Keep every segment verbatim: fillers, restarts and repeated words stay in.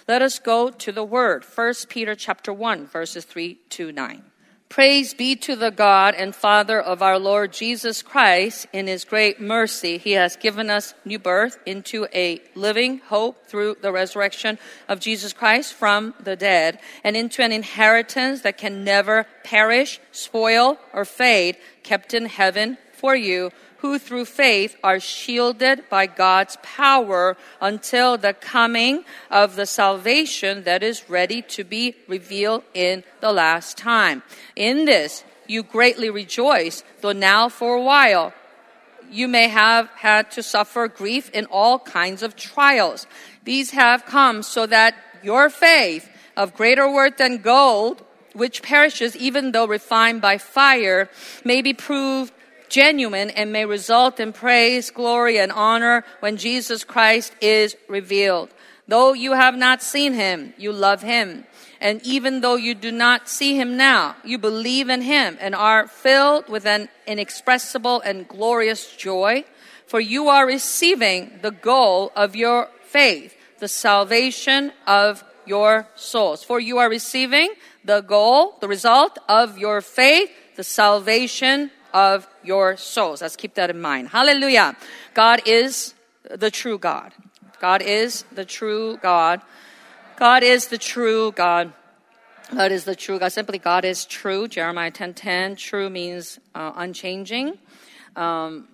Let us go to the word. First Peter chapter one, verses three to nine. Praise be to the God and Father of our Lord Jesus Christ. In his great mercy, he has given us new birth into a living hope through the resurrection of Jesus Christ from the dead, and into an inheritance that can never perish, spoil, or fade, kept in heaven for you, who through faith are shielded by God's power until the coming of the salvation that is ready to be revealed in the last time. In this you greatly rejoice, though now for a while you may have had to suffer grief in all kinds of trials. These have come so that your faith, of greater worth than gold, which perishes even though refined by fire, may be proved genuine and may result in praise, glory, and honor when Jesus Christ is revealed. Though you have not seen him, you love him. And even though you do not see him now, you believe in him and are filled with an inexpressible and glorious joy, for you are receiving the goal of your faith, the salvation of your souls. For you are receiving the goal, the result of your faith, the salvation of your souls. Let's keep that in mind. Hallelujah. God is the true God. God is the true God. God is the true God. God is the true God. Simply, God is true. Jeremiah ten ten. True means uh, unchanging um,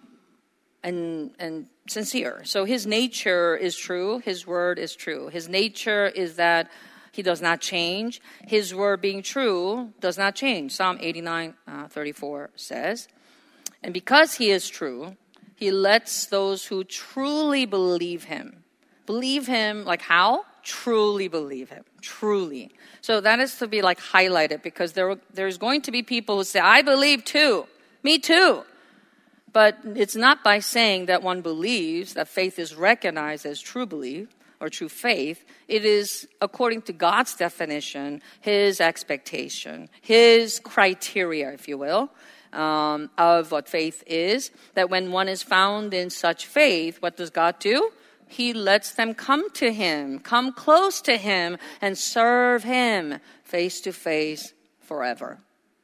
and and sincere. So his nature is true. His word is true. His nature is that he does not change. His word being true does not change. Psalm eighty-nine thirty-four says, and because he is true, he lets those who truly believe him, believe him like how? Truly believe him. Truly. So that is to be like highlighted, because there there's going to be people who say, I believe too. Me too. But it's not by saying that one believes that faith is recognized as true belief or true faith. It is according to God's definition, his expectation, his criteria, if you will, um, of what faith is. That when one is found in such faith, what does God do? He lets them come to him, come close to him, and serve him face to face forever.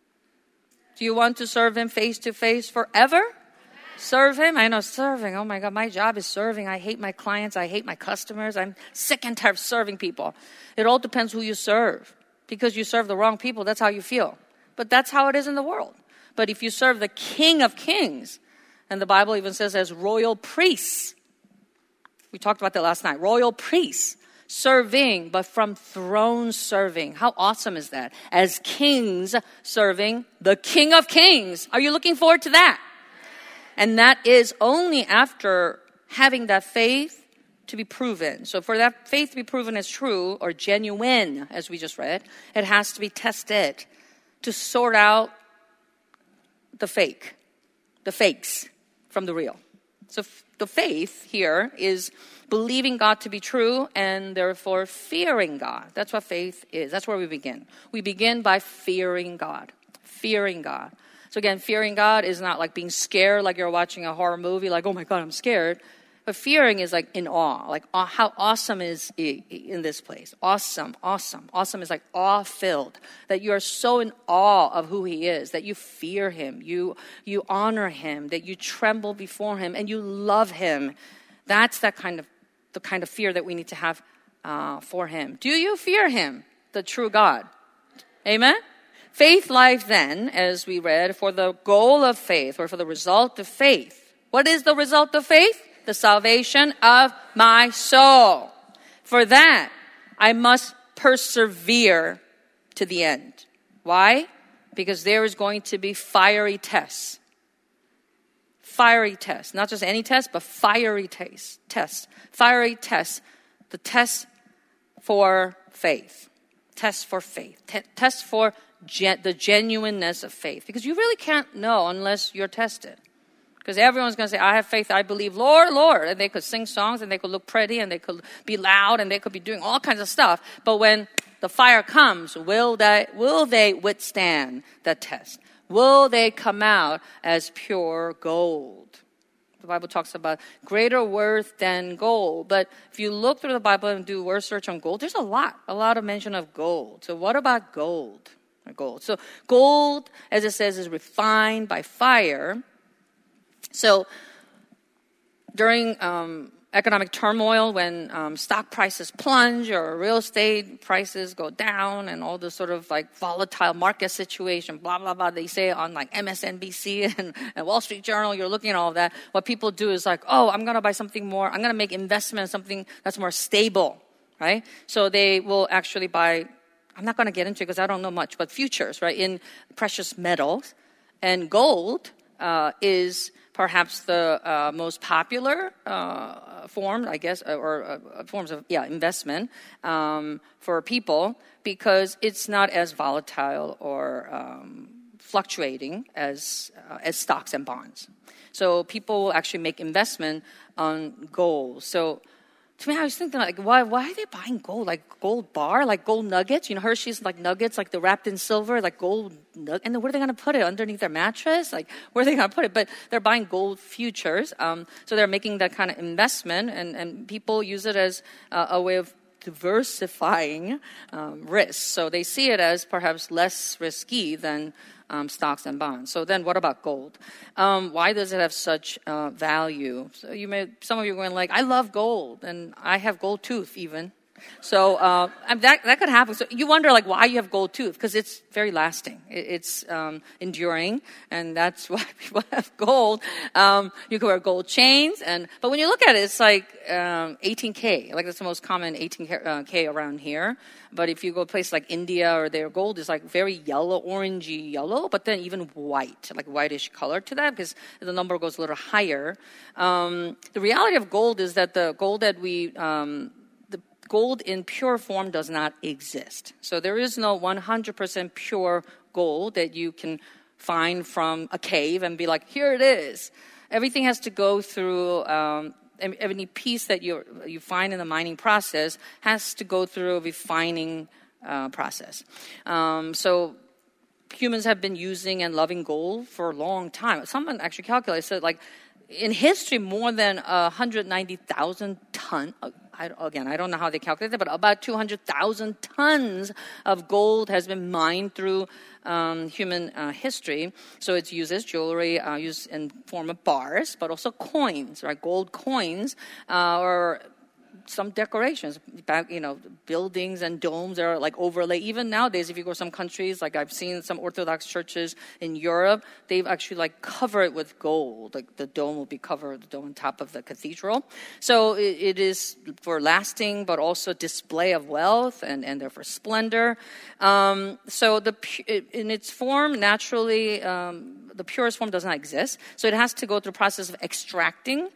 Do you want to serve him face to face forever? Serve him? I know, serving. Oh my God, my job is serving. I hate my clients. I hate my customers. I'm sick and tired of serving people. It all depends who you serve. Because you serve the wrong people, that's how you feel. But that's how it is in the world. But if you serve the King of Kings, and the Bible even says as royal priests, we talked about that last night, royal priests, serving, but from throne serving. How awesome is that? As kings serving the King of Kings. Are you looking forward to that? And that is only after having that faith to be proven. So for that faith to be proven as true or genuine, as we just read, it has to be tested to sort out the fake, the fakes from the real. So f- the faith here is believing God to be true and therefore fearing God. That's what faith is. That's where we begin. We begin by fearing God. Fearing God. So again, fearing God is not like being scared, like you're watching a horror movie, like, oh my God, I'm scared. But fearing is like in awe, like awe, how awesome is he in this place. Awesome, awesome. Awesome is like awe-filled, that you are so in awe of who he is, that you fear him, you, you honor him, that you tremble before him, and you love him. That's that kind of, the kind of fear that we need to have uh, for him. Do you fear him, the true God? Amen? Faith life then, as we read, for the goal of faith or for the result of faith. What is the result of faith? The salvation of my soul. For that, I must persevere to the end. Why? Because there is going to be fiery tests. Fiery tests. Not just any test, but fiery tests. Tests. Fiery tests. The test for faith. Test for faith. T- test for Gen- the genuineness of faith. Because you really can't know unless you're tested. Because everyone's going to say, I have faith, I believe, Lord, Lord. And they could sing songs, and they could look pretty, and they could be loud, and they could be doing all kinds of stuff. But when the fire comes, will they, will they withstand the test? Will they come out as pure gold? The Bible talks about greater worth than gold. But if you look through the Bible and do word search on gold, there's a lot, a lot of mention of gold. So what about gold? Gold. So gold, as it says, is refined by fire. So during um, economic turmoil, when um, stock prices plunge or real estate prices go down and all this sort of like volatile market situation, blah, blah, blah, they say on like M S N B C and, and Wall Street Journal, you're looking at all of that. What people do is like, oh, I'm going to buy something more. I'm going to make investment in something that's more stable, right? So they will actually buy, I'm not going to get into it because I don't know much, but futures, right, in precious metals. And gold uh, is perhaps the uh, most popular uh, form, I guess, or uh, forms of, yeah, investment um, for people because it's not as volatile or um, fluctuating as uh, as stocks and bonds. So people will actually make investment on gold. So to me, I was thinking, like, why why are they buying gold? Like gold bar, like gold nuggets? You know, Hershey's like nuggets, like the wrapped in silver, like gold nuggets. And then where are they going to put it? Underneath their mattress? Like, where are they going to put it? But they're buying gold futures. Um, so they're making that kind of investment, and, and people use it as uh, a way of diversifying um, risks. So they see it as perhaps less risky than Um, stocks and bonds. So then what about gold? Um, why does it have such uh, value? So you may, some of you are going like, I love gold and I have gold tooth even. So uh, that that could happen. So you wonder like why you have gold tooth because it's very lasting. It, it's um, enduring, and that's why people have gold. Um, you can wear gold chains, and but when you look at it, it's like um, eighteen K. Like that's the most common eighteen K around here. But if you go to a place like India or their gold is like very yellow, orangey yellow, but then even white, like whitish color to that because the number goes a little higher. Um, the reality of gold is that the gold that we um, gold in pure form does not exist. So there is no one hundred percent pure gold that you can find from a cave and be like, here it is. Everything has to go through, um, any piece that you you find in the mining process has to go through a refining uh, process. Um, so humans have been using and loving gold for a long time. Someone actually calculated, said like, in history, more than one hundred ninety thousand tons, I, again, I don't know how they calculate it, but about two hundred thousand tons of gold has been mined through um, human uh, history. So it's used as jewelry, uh, used in form of bars, but also coins, right? Gold coins uh, or some decorations, back, you know, buildings and domes are like overlay. Even nowadays, if you go to some countries, like I've seen some Orthodox churches in Europe, they've actually like cover it with gold. Like the dome will be covered, the dome on top of the cathedral. So it, it is for lasting, but also display of wealth and, and therefore splendor. Um, so the in its form, naturally, um, the purest form does not exist. So it has to go through the process of extracting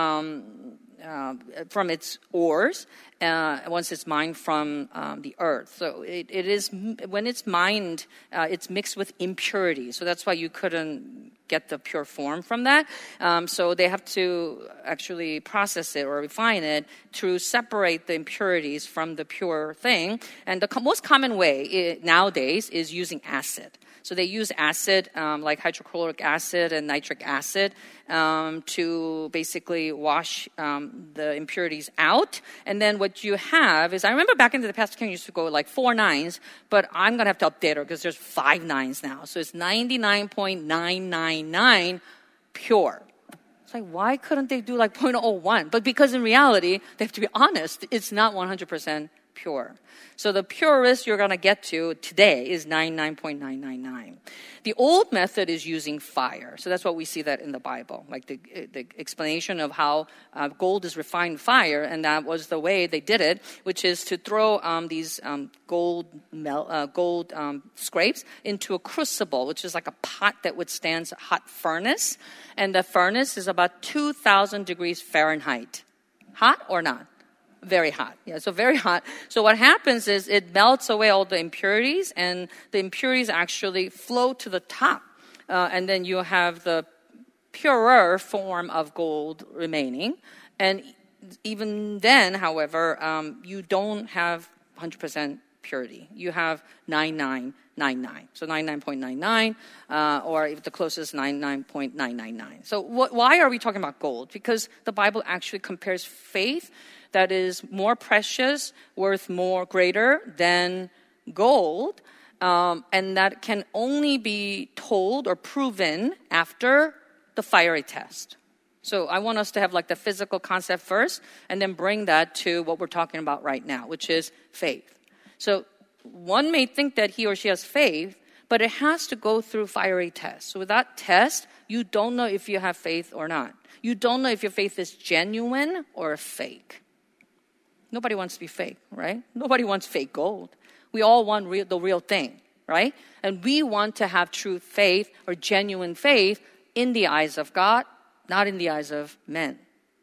um, Uh, from its ores uh, once it's mined from um, the earth. So it, it is when it's mined, uh, it's mixed with impurities. So that's why you couldn't get the pure form from that. Um, so they have to actually process it or refine it to separate the impurities from the pure thing. And the co- most common way i- nowadays is using acid. So they use acid, um, like hydrochloric acid and nitric acid, um, to basically wash um, the impurities out. And then what you have is, I remember back in the past, King used to go like four nines, but I'm going to have to update her because there's five nines now. So it's ninety-nine point nine nine nine pure. It's like, why couldn't they do like zero point zero one? But because in reality, they have to be honest, it's not one hundred percent pure. So the purest you're going to get to today is ninety-nine point nine nine nine. The old method is using fire. So that's what we see that in the Bible, like the, the explanation of how uh, gold is refined fire, and that was the way they did it, which is to throw um, these um, gold mel- uh, gold um, scrapes into a crucible, which is like a pot that withstands a hot furnace, and the furnace is about two thousand degrees Fahrenheit. Hot or not? Very hot. Yeah, so very hot. So what happens is it melts away all the impurities, and the impurities actually flow to the top. Uh, and then you have the purer form of gold remaining. And even then, however, um, you don't have one hundred percent purity. You have ninety-nine ninety-nine. So ninety-nine point nine nine, uh, or if the closest, ninety-nine point nine nine nine. So wh- why are we talking about gold? Because the Bible actually compares faith that is more precious, worth more, greater than gold, um, and that can only be told or proven after the fiery test. So I want us to have like the physical concept first, and then bring that to what we're talking about right now, which is faith. So one may think that he or she has faith, but it has to go through fiery tests. So with that test, you don't know if you have faith or not. You don't know if your faith is genuine or fake. Nobody wants to be fake, right? Nobody wants fake gold. We all want real, the real thing, right? And we want to have true faith or genuine faith in the eyes of God, not in the eyes of men.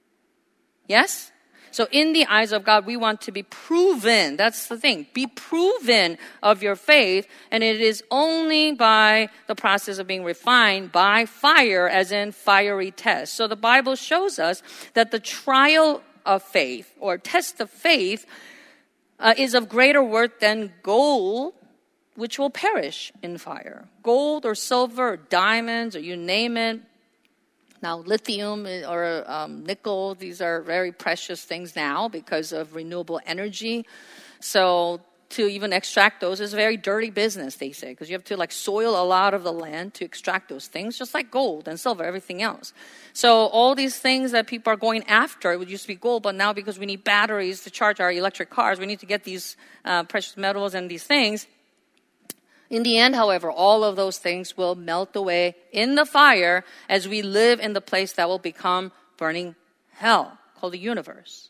Yes? So in the eyes of God, we want to be proven. That's the thing. Be proven of your faith. And it is only by the process of being refined by fire, as in fiery tests. So the Bible shows us that the trial of faith or test of faith uh, is of greater worth than gold, which will perish in fire. Gold or silver or diamonds or you name it. Now, lithium or um, nickel, these are very precious things now because of renewable energy. So to even extract those is a very dirty business, they say, because you have to like soil a lot of the land to extract those things, just like gold and silver, everything else. So all these things that people are going after, it would used to be gold, but now because we need batteries to charge our electric cars, we need to get these uh, precious metals and these things. In the end, however, all of those things will melt away in the fire as we live in the place that will become burning hell, called the universe.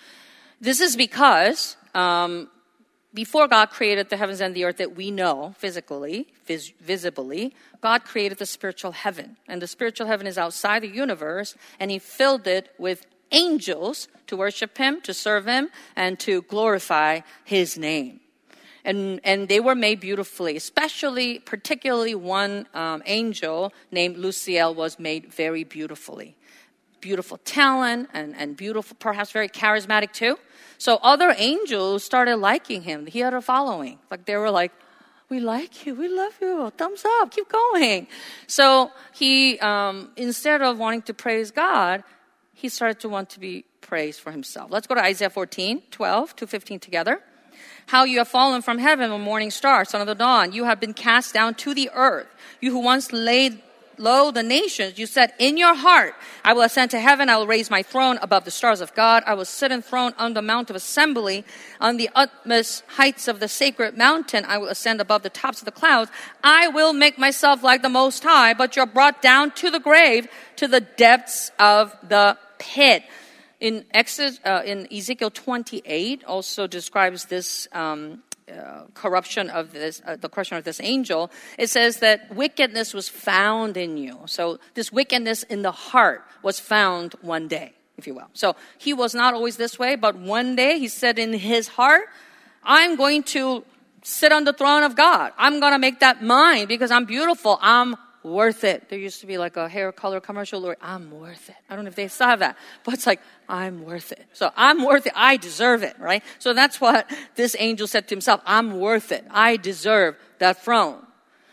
This is because um, before God created the heavens and the earth that we know physically, vis- visibly, God created the spiritual heaven. And the spiritual heaven is outside the universe, and he filled it with angels to worship him, to serve him, and to glorify his name. And and they were made beautifully, especially, particularly one um, angel named Luciel was made very beautifully. Beautiful talent and, and beautiful, perhaps very charismatic too. So other angels started liking him. He had a following. Like they were like, we like you, we love you, thumbs up, keep going. So he, um, instead of wanting to praise God, he started to want to be praised for himself. Let's go to Isaiah fourteen, twelve to fifteen together. How you have fallen from heaven, O morning star, son of the dawn. You have been cast down to the earth. You who once laid low the nations, you said in your heart, I will ascend to heaven. I will raise my throne above the stars of God. I will sit enthroned on the mount of assembly, on the utmost heights of the sacred mountain. I will ascend above the tops of the clouds. I will make myself like the Most High, but you're brought down to the grave, to the depths of the pit. In Exodus, uh, in Ezekiel twenty-eight, also describes this um, uh, corruption of this, uh, the corruption of this angel. It says that wickedness was found in you. So this wickedness in the heart was found one day, if you will. So he was not always this way, but one day he said in his heart, "I'm going to sit on the throne of God. I'm going to make that mine because I'm beautiful. I'm worth it." There used to be like a hair color commercial where I'm worth it. I don't know if they still have that, but it's like, I'm worth it. So I'm worth it. I deserve it, right? So that's what this angel said to himself. I'm worth it. I deserve that throne.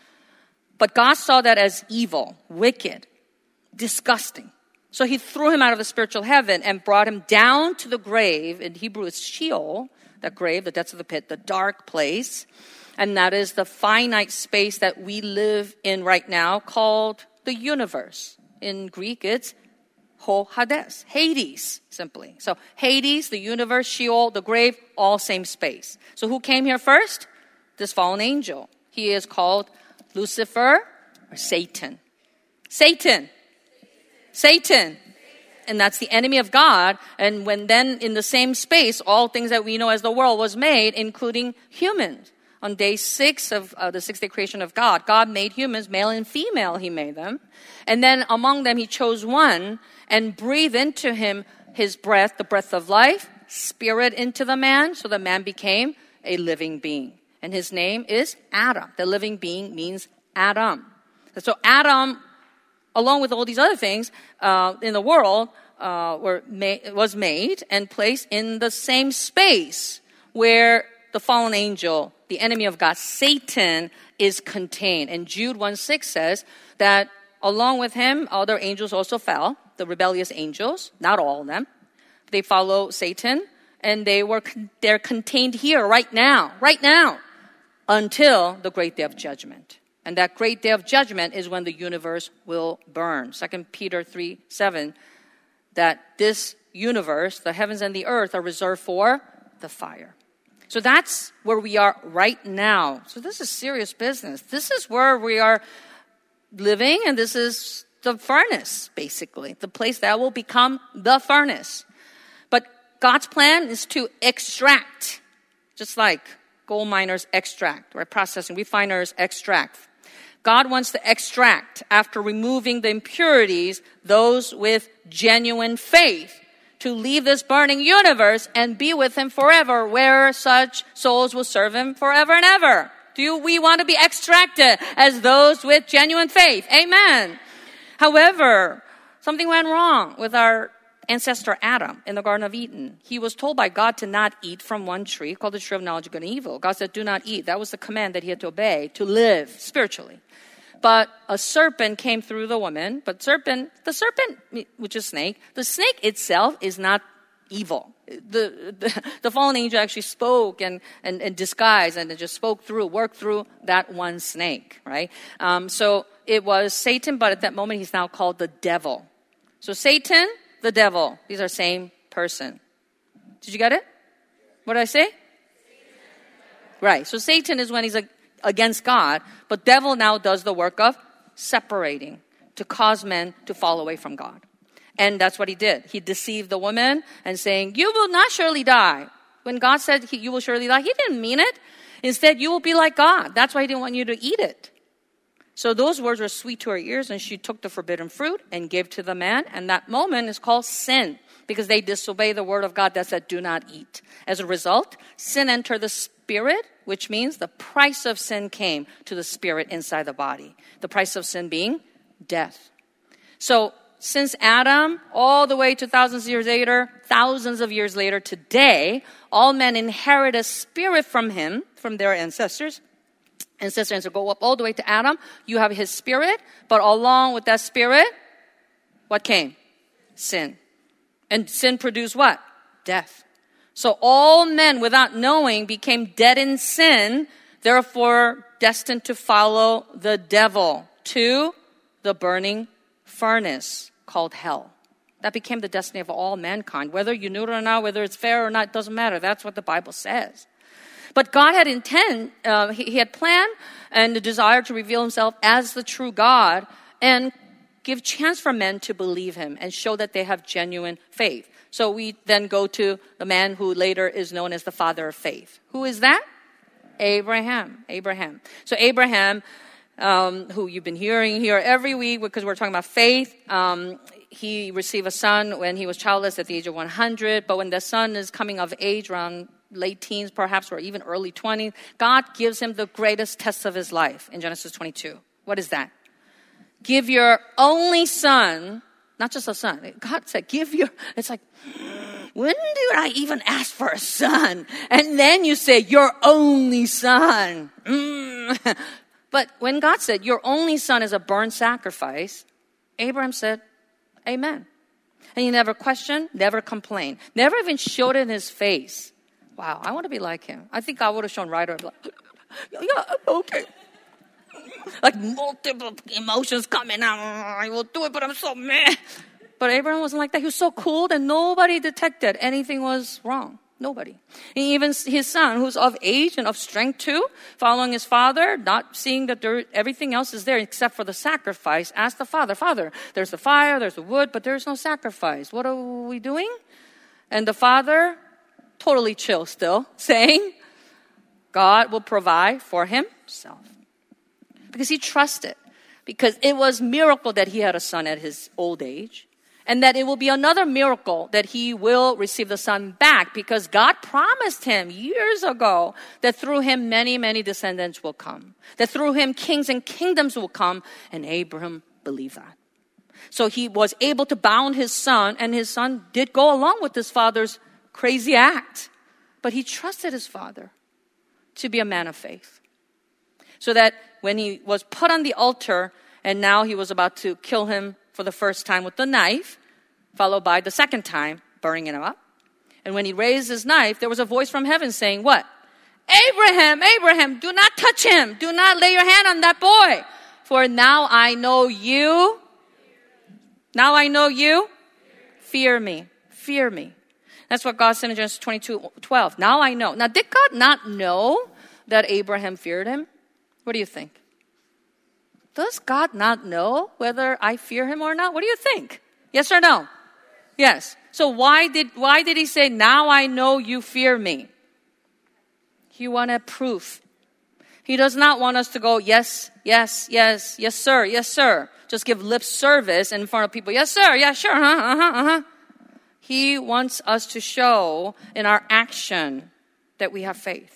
But God saw that as evil, wicked, disgusting. So he threw him out of the spiritual heaven and brought him down to the grave. In Hebrew, it's Sheol, that grave, the depths of the pit, the dark place. And that is the finite space that we live in right now called the universe. In Greek, it's Ho Hades, Hades, simply. So Hades, the universe, Sheol, the grave, all same space. So who came here first? This fallen angel. He is called Lucifer or Satan. Satan. Satan. And that's the enemy of God. And when then in the same space, all things that we know as the world was made, including humans. On day six of uh, the sixth day creation of God, God made humans, male and female, he made them. And then among them, he chose one and breathed into him his breath, the breath of life, spirit into the man, so the man became a living being. And his name is Adam. The living being means Adam. So Adam, along with all these other things uh, in the world, uh, were ma- was made and placed in the same space where the fallen angel, the enemy of God, Satan, is contained. And Jude one six says that along with him, other angels also fell, the rebellious angels, not all of them. They follow Satan, and they were they're contained here right now, right now, until the great day of judgment. And that great day of judgment is when the universe will burn. Second Peter three seven, that this universe, the heavens and the earth, are reserved for the fire. So that's where we are right now. So this is serious business. This is where we are living, and this is the furnace, basically, the place that will become the furnace. But God's plan is to extract, just like gold miners extract, right? Processing, refiners extract. God wants to extract, after removing the impurities, those with genuine faith, to leave this burning universe and be with him forever, where such souls will serve him forever and ever. Do we want to be extracted as those with genuine faith? Amen. However, something went wrong with our ancestor Adam in the Garden of Eden. He was told by God to not eat from one tree called the tree of knowledge of good and evil. God said, do not eat. That was the command that he had to obey to live spiritually. But a serpent came through the woman. But serpent, the serpent, which is snake, the snake itself is not evil. The, the, the fallen angel actually spoke and, and, and disguised and just spoke through, worked through that one snake, right? Um, so it was Satan, but at that moment he's now called the devil. So Satan, the devil, these are same person. Did you get it? What did I say? Right. So Satan is when he's like against God, but devil now does the work of separating to cause men to fall away from God. And that's what he did. He deceived the woman and saying, you will not surely die. When God said he, you will surely die, he didn't mean it. Instead, you will be like God. That's why he didn't want you to eat it. So those words were sweet to her ears, and she took the forbidden fruit and gave to the man. And that moment is called sin, because they disobey the word of God that said, do not eat. As a result, sin entered the spirit, which means the price of sin came to the spirit inside the body. The price of sin being death. So since Adam, all the way to thousands of years later, thousands of years later, today, all men inherit a spirit from him, from their ancestors. Ancestors go up all the way to Adam. You have his spirit, but along with that spirit, what came? Sin. And sin produced what? Death. So all men, without knowing, became dead in sin, therefore destined to follow the devil to the burning furnace called hell. That became the destiny of all mankind. Whether you knew it or not, whether it's fair or not, it doesn't matter. That's what the Bible says. But God had intent, uh, he, he had planned and the desire to reveal himself as the true God and give chance for men to believe him and show that they have genuine faith. So we then go to the man who later is known as the father of faith. Who is that? Abraham. Abraham. So Abraham, um, who you've been hearing here every week because we're talking about faith, um, he received a son when he was childless at the age of one hundred. But when the son is coming of age around late teens perhaps, or even early twenties, God gives him the greatest test of his life in Genesis twenty-two. What is that? Give your only son, not just a son. God said, give your, it's like, when did I even ask for a son? And then you say, your only son. Mm. But when God said, your only son is a burnt sacrifice, Abraham said, amen. And he never questioned, never complained, never even showed it in his face. Wow, I want to be like him. I think I would have shown right away, like, yeah, okay. Like multiple emotions coming out. I will do it, but I'm so mad. But Abraham wasn't like that. He was so cool that nobody detected anything was wrong. Nobody. And even his son, who's of age and of strength too, following his father, not seeing that there, everything else is there except for the sacrifice, asked the father, Father, there's the fire, there's the wood, but there's no sacrifice. What are we doing? And the father, totally chill still, saying, God will provide for himself. Because he trusted. Because it was a miracle that he had a son at his old age. And that it will be another miracle that he will receive the son back. Because God promised him years ago that through him many, many descendants will come. That through him kings and kingdoms will come. And Abraham believed that. So he was able to bound his son. And his son did go along with his father's crazy act. But he trusted his father. to be a man of faith. So that when he was put on the altar and now he was about to kill him for the first time with the knife, followed by the second time burning him up. And when he raised his knife, there was a voice from heaven saying, what? Abraham, Abraham, do not touch him. Do not lay your hand on that boy. For now I know you. Now I know you. Fear me. Fear me. That's what God said in Genesis twenty-two twelve. Now I know. Now, did God not know that Abraham feared him? What do you think? Does God not know whether I fear him or not? What do you think? Yes or no? Yes. So why did why did he say, now I know you fear me? He wanted proof. He does not want us to go, yes, yes, yes, yes, sir, yes, sir. Just give lip service in front of people. Yes, sir, yeah, sure, uh-huh, uh-huh, uh-huh. He wants us to show in our action that we have faith.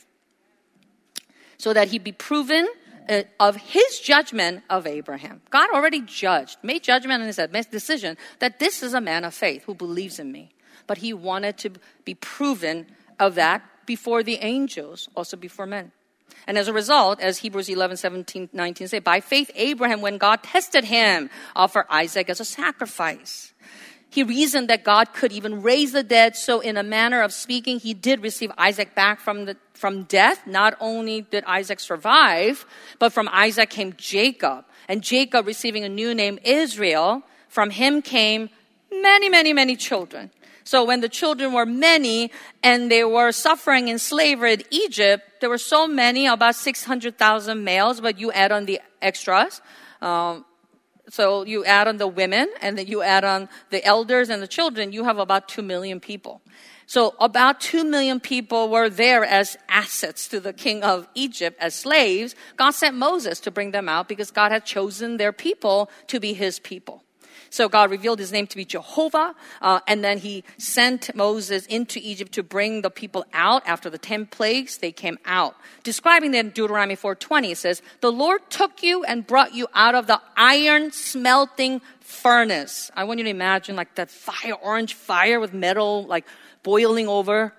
So that he be proven uh, of his judgment of Abraham. God already judged, made judgment and his decision that this is a man of faith who believes in me. But he wanted to be proven of that before the angels, also before men. And as a result, as Hebrews eleven, seventeen, nineteen say, by faith Abraham, when God tested him, offered Isaac as a sacrifice. He reasoned that God could even raise the dead, so in a manner of speaking, he did receive Isaac back from the from death. Not only did Isaac survive, but from Isaac came Jacob. And Jacob receiving a new name, Israel, from him came many, many, many children. So when the children were many and they were suffering in slavery in Egypt, there were so many, about six hundred thousand males, but you add on the extras. Um, so you add on the women and then you add on the elders and the children, you have about two million people. So about two million people were there as assets to the king of Egypt as slaves. God sent Moses to bring them out because God had chosen their people to be his people. So God revealed his name to be Jehovah, uh, and then he sent Moses into Egypt to bring the people out. After the ten plagues, they came out. Describing that in Deuteronomy four twenty, it says, the Lord took you and brought you out of the iron smelting furnace. I want you to imagine like that fire, orange fire with metal like boiling over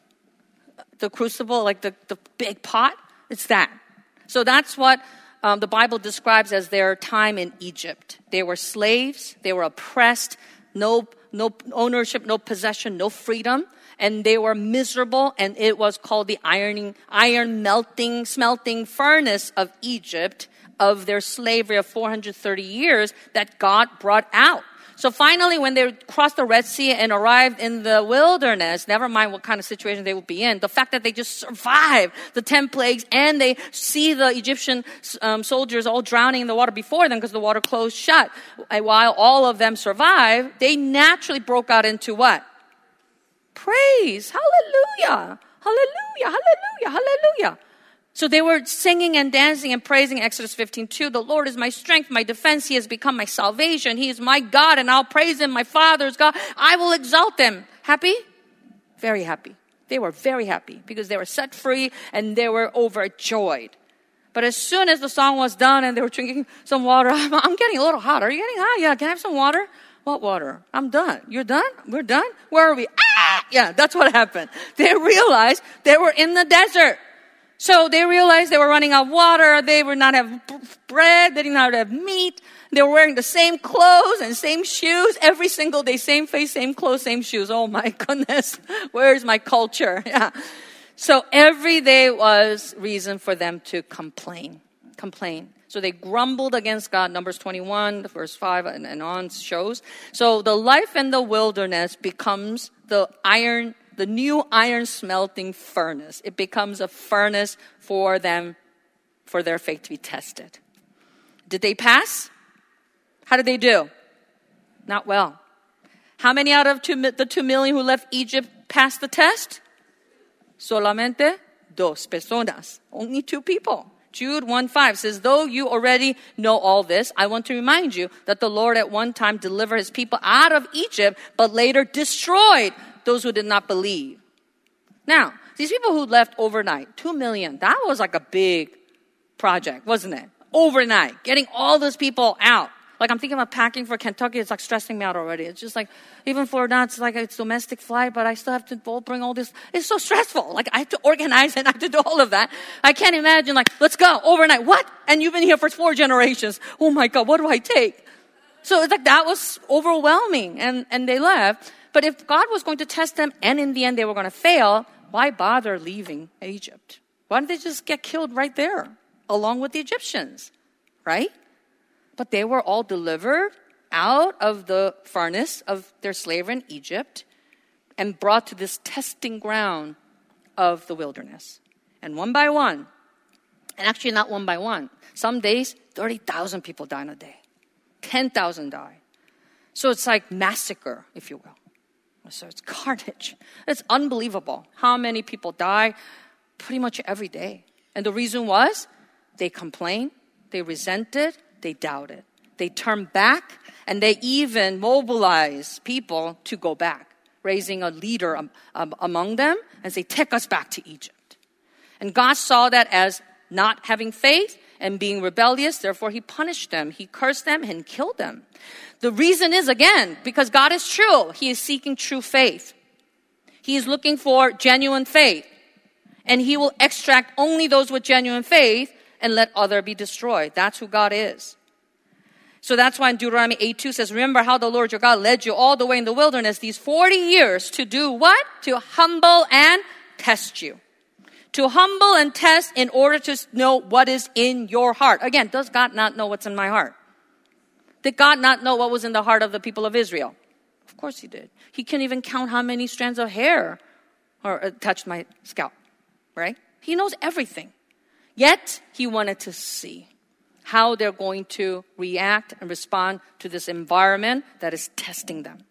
the crucible, like the, the big pot. It's that. So that's what Um, the Bible describes as their time in Egypt. They were slaves, they were oppressed, no, no ownership, no possession, no freedom, and they were miserable, and it was called the ironing, iron melting, smelting furnace of Egypt, of their slavery of four hundred thirty years that God brought out. So finally, when they crossed the Red Sea and arrived in the wilderness, never mind what kind of situation they would be in, the fact that they just survived the ten plagues and they see the Egyptian um, soldiers all drowning in the water before them because the water closed shut. And while all of them survived, they naturally broke out into what? Praise. Hallelujah. Hallelujah. Hallelujah. Hallelujah. So they were singing and dancing and praising Exodus fifteen two. The Lord is my strength, my defense. He has become my salvation. He is my God and I'll praise him. My Father's God. I will exalt him. Happy? Very happy. They were very happy because they were set free and they were overjoyed. But as soon as the song was done and they were drinking some water, I'm, I'm getting a little hot. Are you getting hot? Yeah, can I have some water? What water? I'm done. You're done? We're done? Where are we? Ah! Yeah, that's what happened. They realized they were in the desert. So they realized they were running out of water. They were not have bread. They did not have meat. They were wearing the same clothes and same shoes every single day. Same face, same clothes, same shoes. Oh my goodness. Where's my culture? Yeah. So every day was reason for them to complain. Complain. So they grumbled against God. Numbers twenty-one, verse five and, and on shows. So the life in the wilderness becomes the iron The new iron smelting furnace. It becomes a furnace for them, for their faith to be tested. Did they pass? How did they do? Not well. How many out of two, the two million who left Egypt passed the test? Solamente dos personas. Only two people. Jude one five says, though you already know all this, I want to remind you that the Lord at one time delivered his people out of Egypt, but later destroyed those who did not believe. Now, these people who left overnight, two million, that was like a big project, wasn't it? Overnight, getting all those people out. Like I'm thinking about packing for Kentucky. It's like stressing me out already. It's just like, even for now, it's like it's domestic flight, but I still have to bring all this. It's so stressful. Like I have to organize and I have to do all of that. I can't imagine like, let's go overnight. What? And you've been here for four generations. Oh my God, what do I take? So it's like that was overwhelming, and, and they left. But if God was going to test them and in the end they were going to fail, why bother leaving Egypt? Why didn't they just get killed right there along with the Egyptians, right? But they were all delivered out of the furnace of their slavery in Egypt and brought to this testing ground of the wilderness. And one by one, and actually not one by one, some days thirty thousand people die in a day. ten thousand die. So it's like massacre, if you will. So it's carnage. It's unbelievable how many people die pretty much every day. And the reason was they complained, they resented, they doubted. They turned back, and they even mobilized people to go back, raising a leader um, um, among them and say, take us back to Egypt. And God saw that as not having faith and being rebellious. Therefore, he punished them. He cursed them and killed them. The reason is, again, because God is true. He is seeking true faith. He is looking for genuine faith. And he will extract only those with genuine faith and let other be destroyed. That's who God is. So that's why in Deuteronomy eight two says, remember how the Lord your God led you all the way in the wilderness these forty years to do what? To humble and test you. To humble and test in order to know what is in your heart. Again, does God not know what's in my heart? Did God not know what was in the heart of the people of Israel? Of course he did. He can even count how many strands of hair are, uh, touched my scalp, right? He knows everything. Yet, he wanted to see how they're going to react and respond to this environment that is testing them.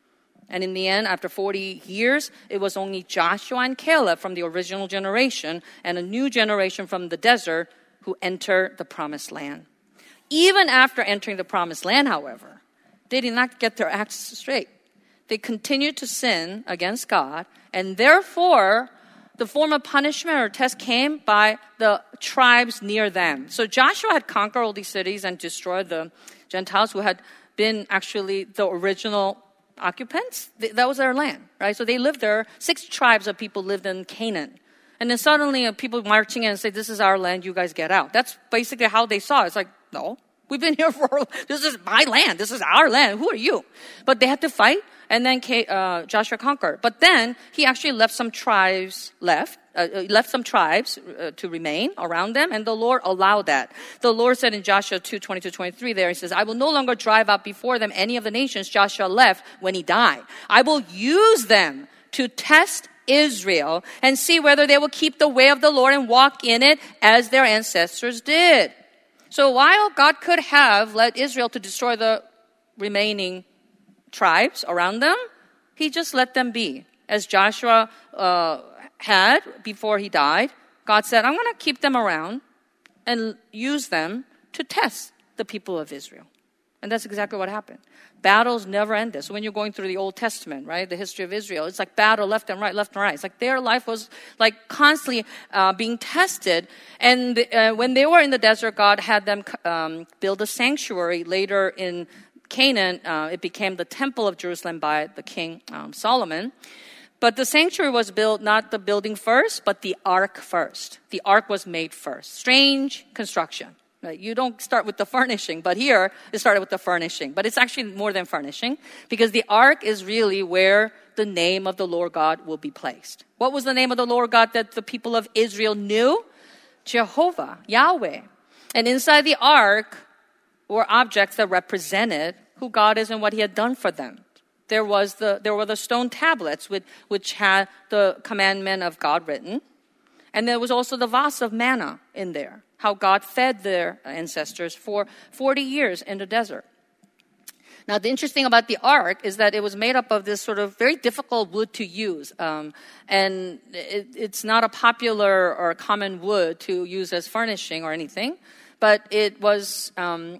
And in the end, after forty years, it was only Joshua and Caleb from the original generation and a new generation from the desert who entered the promised land. Even after entering the promised land, however, they did not get their acts straight. They continued to sin against God, and therefore, the form of punishment or test came by the tribes near them. So Joshua had conquered all these cities and destroyed the Gentiles who had been actually the original occupants. That was their land, right? So they lived there. Six tribes of people lived in Canaan. And then suddenly uh, people marching in and say, this is our land, you guys get out. That's basically how they saw it. It's like, no, we've been here for, this is my land, this is our land, who are you? But they had to fight, and then uh, Joshua conquered. But then he actually left some tribes left, uh, left some tribes uh, to remain around them, and the Lord allowed that. The Lord said in Joshua two, twenty to twenty-three there, he says, I will no longer drive out before them any of the nations Joshua left when he died. I will use them to test Israel and see whether they will keep the way of the Lord and walk in it as their ancestors did. So while God could have led Israel to destroy the remaining tribes around them, he just let them be. As Joshua uh, had before he died, God said, I'm going to keep them around and use them to test the people of Israel. And that's exactly what happened. Battles never ended. So when you're going through the Old Testament, right, the history of Israel, it's like battle left and right, left and right. It's like their life was like constantly uh, being tested. And uh, when they were in the desert, God had them um, build a sanctuary. Later in Canaan, uh, it became the temple of Jerusalem by the king um, Solomon. But the sanctuary was built, not the building first, but the ark first. The ark was made first. Strange construction. Right? You don't start with the furnishing, but here it started with the furnishing. But it's actually more than furnishing, because the ark is really where the name of the Lord God will be placed. What was the name of the Lord God that the people of Israel knew? Jehovah, Yahweh. And inside the ark were objects that represented who God is and what he had done for them. There was the there were the stone tablets with, which had the commandment of God written. And there was also the vase of manna in there, how God fed their ancestors for forty years in the desert. Now, the interesting about the ark is that it was made up of this sort of very difficult wood to use. Um, and it, it's not a popular or common wood to use as furnishing or anything. But it was um,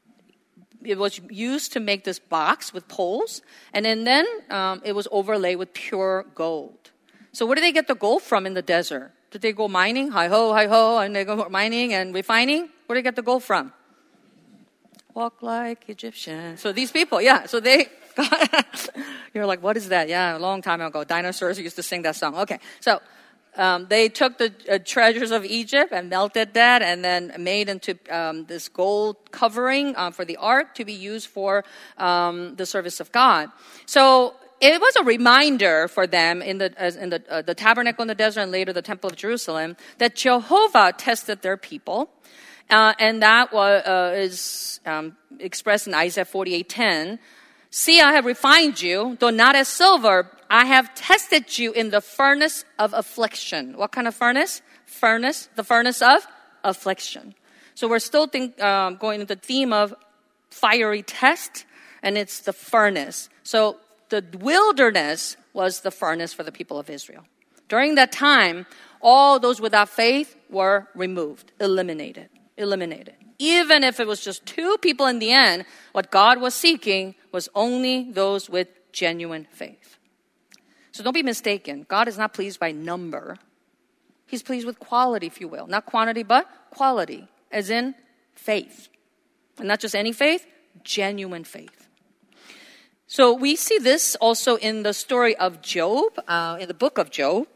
it was used to make this box with poles. And then, then um, it was overlaid with pure gold. So where did they get the gold from in the desert? Did they go mining? Hi-ho, hi-ho, and they go mining and refining? Where did they get the gold from? walk like Egyptians. So these people, yeah, so they, you're like, what is that? Yeah, a long time ago, dinosaurs used to sing that song. Okay, so um, they took the uh, treasures of Egypt and melted that and then made into um, this gold covering uh, for the ark to be used for um, the service of God. So it was a reminder for them in the as in the uh, the tabernacle in the desert and later the temple of Jerusalem that Jehovah tested their people. Uh, and that was, uh, is um, expressed in Isaiah forty-eight ten. See, I have refined you, though not as silver. I have tested you in the furnace of affliction. What kind of furnace? Furnace, the furnace of affliction. So we're still think, um, going into the theme of fiery test, and it's the furnace. So the wilderness was the furnace for the people of Israel. During that time, all those without faith were removed, eliminated. Eliminated. Even if it was just two people in the end, what God was seeking was only those with genuine faith. So don't be mistaken. God is not pleased by number. He's pleased with quality, if you will. Not quantity, but quality, as in faith. And not just any faith, genuine faith. So we see this also in the story of Job, uh, in the book of Job.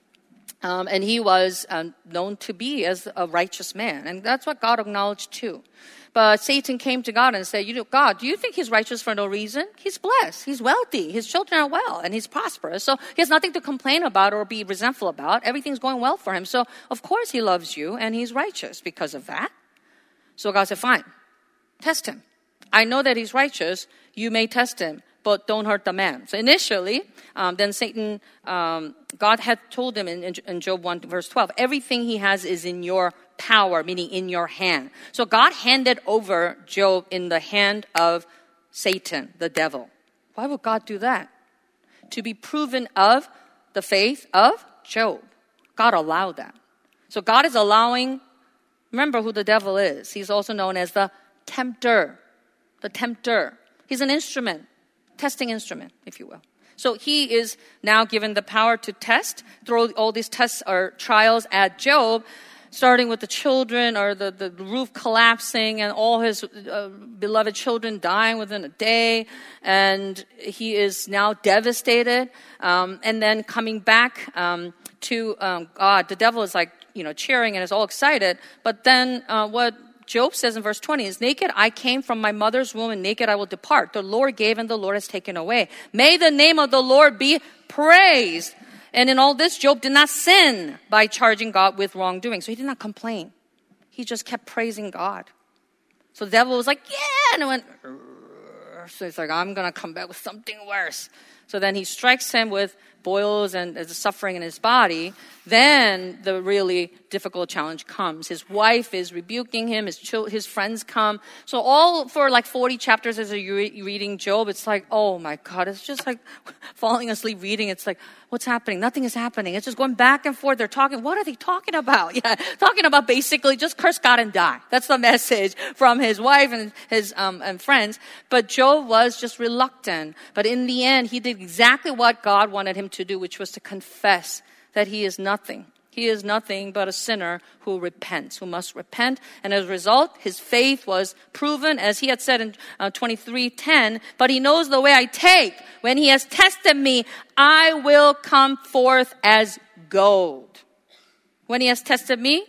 Um, and he was uh, known to be as a righteous man. And that's what God acknowledged too. But Satan came to God and said, you know, God, do you think he's righteous for no reason? He's blessed. He's wealthy. His children are well. And he's prosperous. So he has nothing to complain about or be resentful about. Everything's going well for him. So of course he loves you and he's righteous because of that. So God said, fine, test him. I know that he's righteous. You may test him, but don't hurt the man. So initially, um, then Satan, um, God had told him in, in Job one verse twelve, everything he has is in your power, meaning in your hand. So God handed over Job in the hand of Satan, the devil. Why would God do that? To be proven of the faith of Job. God allowed that. So God is allowing, remember who the devil is. He's also known as the tempter. The tempter. He's an instrument. Testing instrument, if you will. So he is now given the power to test, throw all these tests or trials at Job, starting with the children or the, the roof collapsing and all his uh, beloved children dying within a day. And he is now devastated. Um, and then coming back um, to um, God, the devil is like, you know, cheering and is all excited. But then uh, what Job says in verse twenty is, naked I came from my mother's womb and naked I will depart. The Lord gave and the Lord has taken away. May the name of the Lord be praised. And in all this, Job did not sin by charging God with wrongdoing. So he did not complain. He just kept praising God. So the devil was like, yeah, and it went, Rrr. So he's like, I'm going to come back with something worse. So then he strikes him with boils and the suffering in his body. Then the really difficult challenge comes. His wife is rebuking him. His chil- his friends come. So all for like forty chapters as you're re- reading Job, it's like, oh my God, it's just like falling asleep reading. It's like, what's happening? Nothing is happening. It's just going back and forth. They're talking. What are they talking about? Yeah, talking about basically just curse God and die. That's the message from his wife and his um, and friends. But Job was just reluctant. But in the end, he did exactly what God wanted him to do, which was to confess that he is nothing. He is nothing but a sinner who repents, who must repent. And as a result, his faith was proven, as he had said in uh, twenty-three ten, but he knows the way I take. When he has tested me, I will come forth as gold. When he has tested me,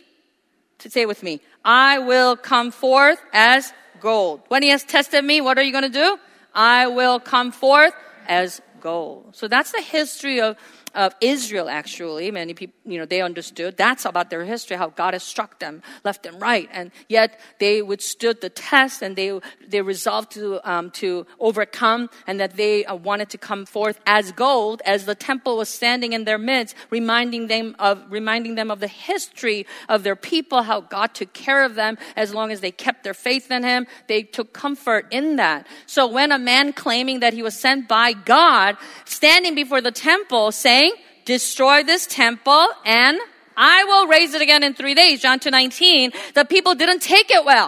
to say with me, I will come forth as gold. When he has tested me, what are you going to do? I will come forth as gold. So that's the history of of Israel, actually. Many people, you know, they understood. That's about their history, how God has struck them left and right. And yet they withstood the test and they they resolved to um, to overcome, and that they uh, wanted to come forth as gold, as the temple was standing in their midst, reminding them of reminding them of the history of their people, how God took care of them as long as they kept their faith in Him. They took comfort in that. So when a man claiming that he was sent by God, standing before the temple saying, destroy this temple and I will raise it again in three days, John two nineteen, the people didn't take it well.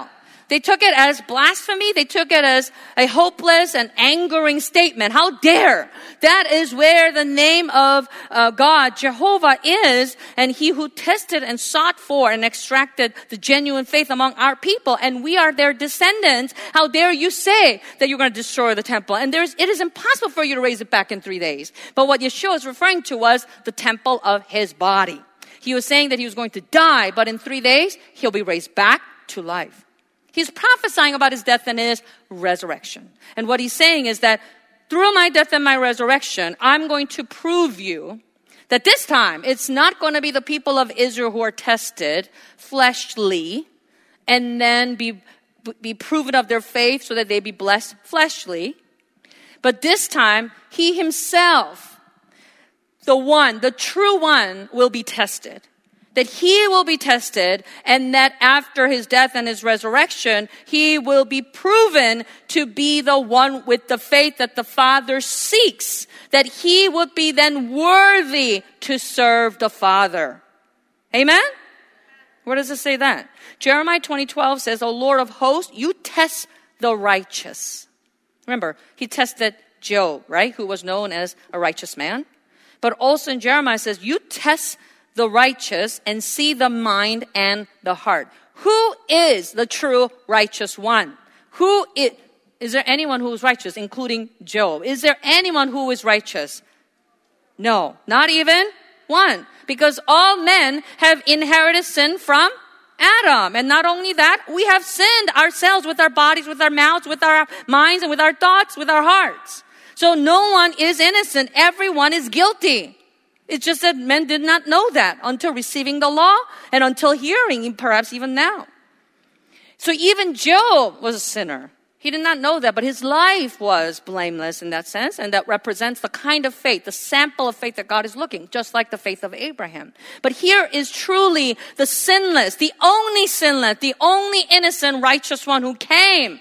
They took it as blasphemy. They took it as a hopeless and angering statement. How dare! That is where the name of uh, God, Jehovah, is, and he who tested and sought for and extracted the genuine faith among our people, and we are their descendants. How dare you say that you're going to destroy the temple? And there's, it is impossible for you to raise it back in three days. But what Yeshua is referring to was the temple of his body. He was saying that he was going to die, but in three days, he'll be raised back to life. He's prophesying about his death and his resurrection. And what he's saying is that through my death and my resurrection, I'm going to prove you that this time it's not going to be the people of Israel who are tested fleshly and then be, be proven of their faith so that they be blessed fleshly. But this time, he himself, the one, the true one, will be tested. That he will be tested, and that after his death and his resurrection, he will be proven to be the one with the faith that the Father seeks. That he would be then worthy to serve the Father. Amen? Where does it say that? Jeremiah twenty twelve says, O Lord of hosts, you test the righteous. Remember, he tested Job, right? Who was known as a righteous man. But also in Jeremiah it says, you test the righteous and see the mind and the heart. Who is the true righteous one? Who is, is there anyone who is righteous, including Job? Is there anyone who is righteous? No, not even one. Because all men have inherited sin from Adam. And not only that, we have sinned ourselves with our bodies, with our mouths, with our minds, and with our thoughts, with our hearts. So no one is innocent. Everyone is guilty. It's just that men did not know that until receiving the law and until hearing, perhaps even now. So even Job was a sinner. He did not know that, but his life was blameless in that sense, and that represents the kind of faith, the sample of faith that God is looking, just like the faith of Abraham. But here is truly the sinless, the only sinless, the only innocent, righteous one who came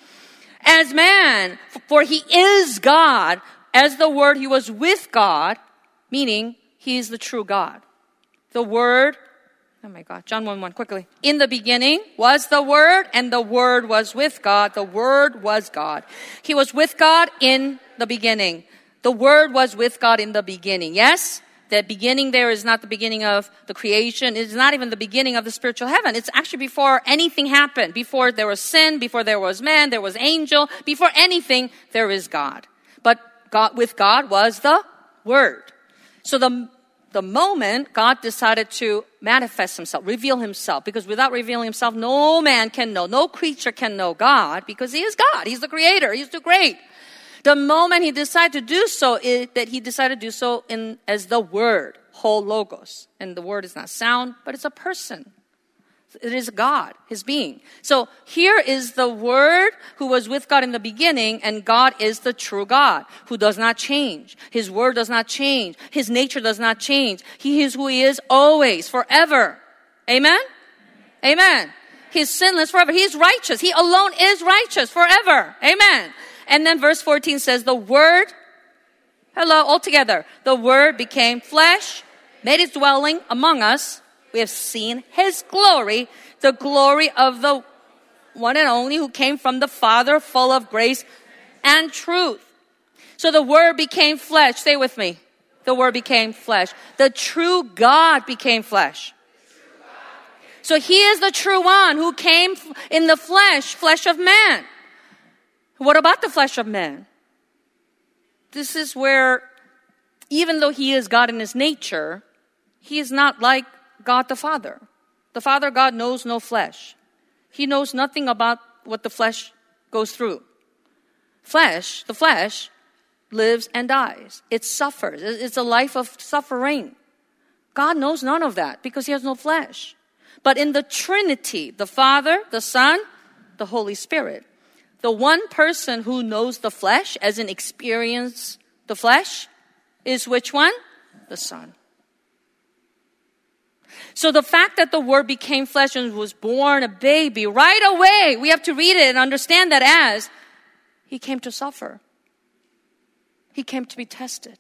as man, for he is God. As the Word, he was with God, meaning he is the true God. The Word, oh my God, John one one, quickly. In the beginning was the Word, and the Word was with God. The Word was God. He was with God in the beginning. The Word was with God in the beginning. Yes? The beginning there is not the beginning of the creation. It is not even the beginning of the spiritual heaven. It's actually before anything happened. Before there was sin, before there was man, there was angel. Before anything, there is God. But God, with God was the Word. So the, the moment God decided to manifest himself, reveal himself, because without revealing himself, no man can know, no creature can know God, because he is God. He's the creator. He's the great. The moment he decided to do so, is that he decided to do so in as the Word, whole logos. And the Word is not sound, but it's a person. It is God, his being. So here is the Word who was with God in the beginning, and God is the true God who does not change. His Word does not change. His nature does not change. He is who he is always, forever. Amen? Amen. He's sinless forever. He is righteous. He alone is righteous forever. Amen. And then verse fourteen says, the Word, hello, all together. The Word became flesh, made his dwelling among us. We have seen his glory, the glory of the one and only who came from the Father, full of grace and truth. So the Word became flesh. Stay with me. The Word became flesh. The true God became flesh. So he is the true one who came in the flesh, flesh of man. What about the flesh of man? This is where, even though he is God in his nature, he is not like God the Father. The Father God knows no flesh. He knows nothing about what the flesh goes through. Flesh, the flesh, lives and dies. It suffers. It's a life of suffering. God knows none of that because he has no flesh. But in the Trinity, the Father, the Son, the Holy Spirit, the one person who knows the flesh, as in experience the flesh, is which one? The Son. So the fact that the Word became flesh and was born a baby, right away, we have to read it and understand that as he came to suffer. He came to be tested.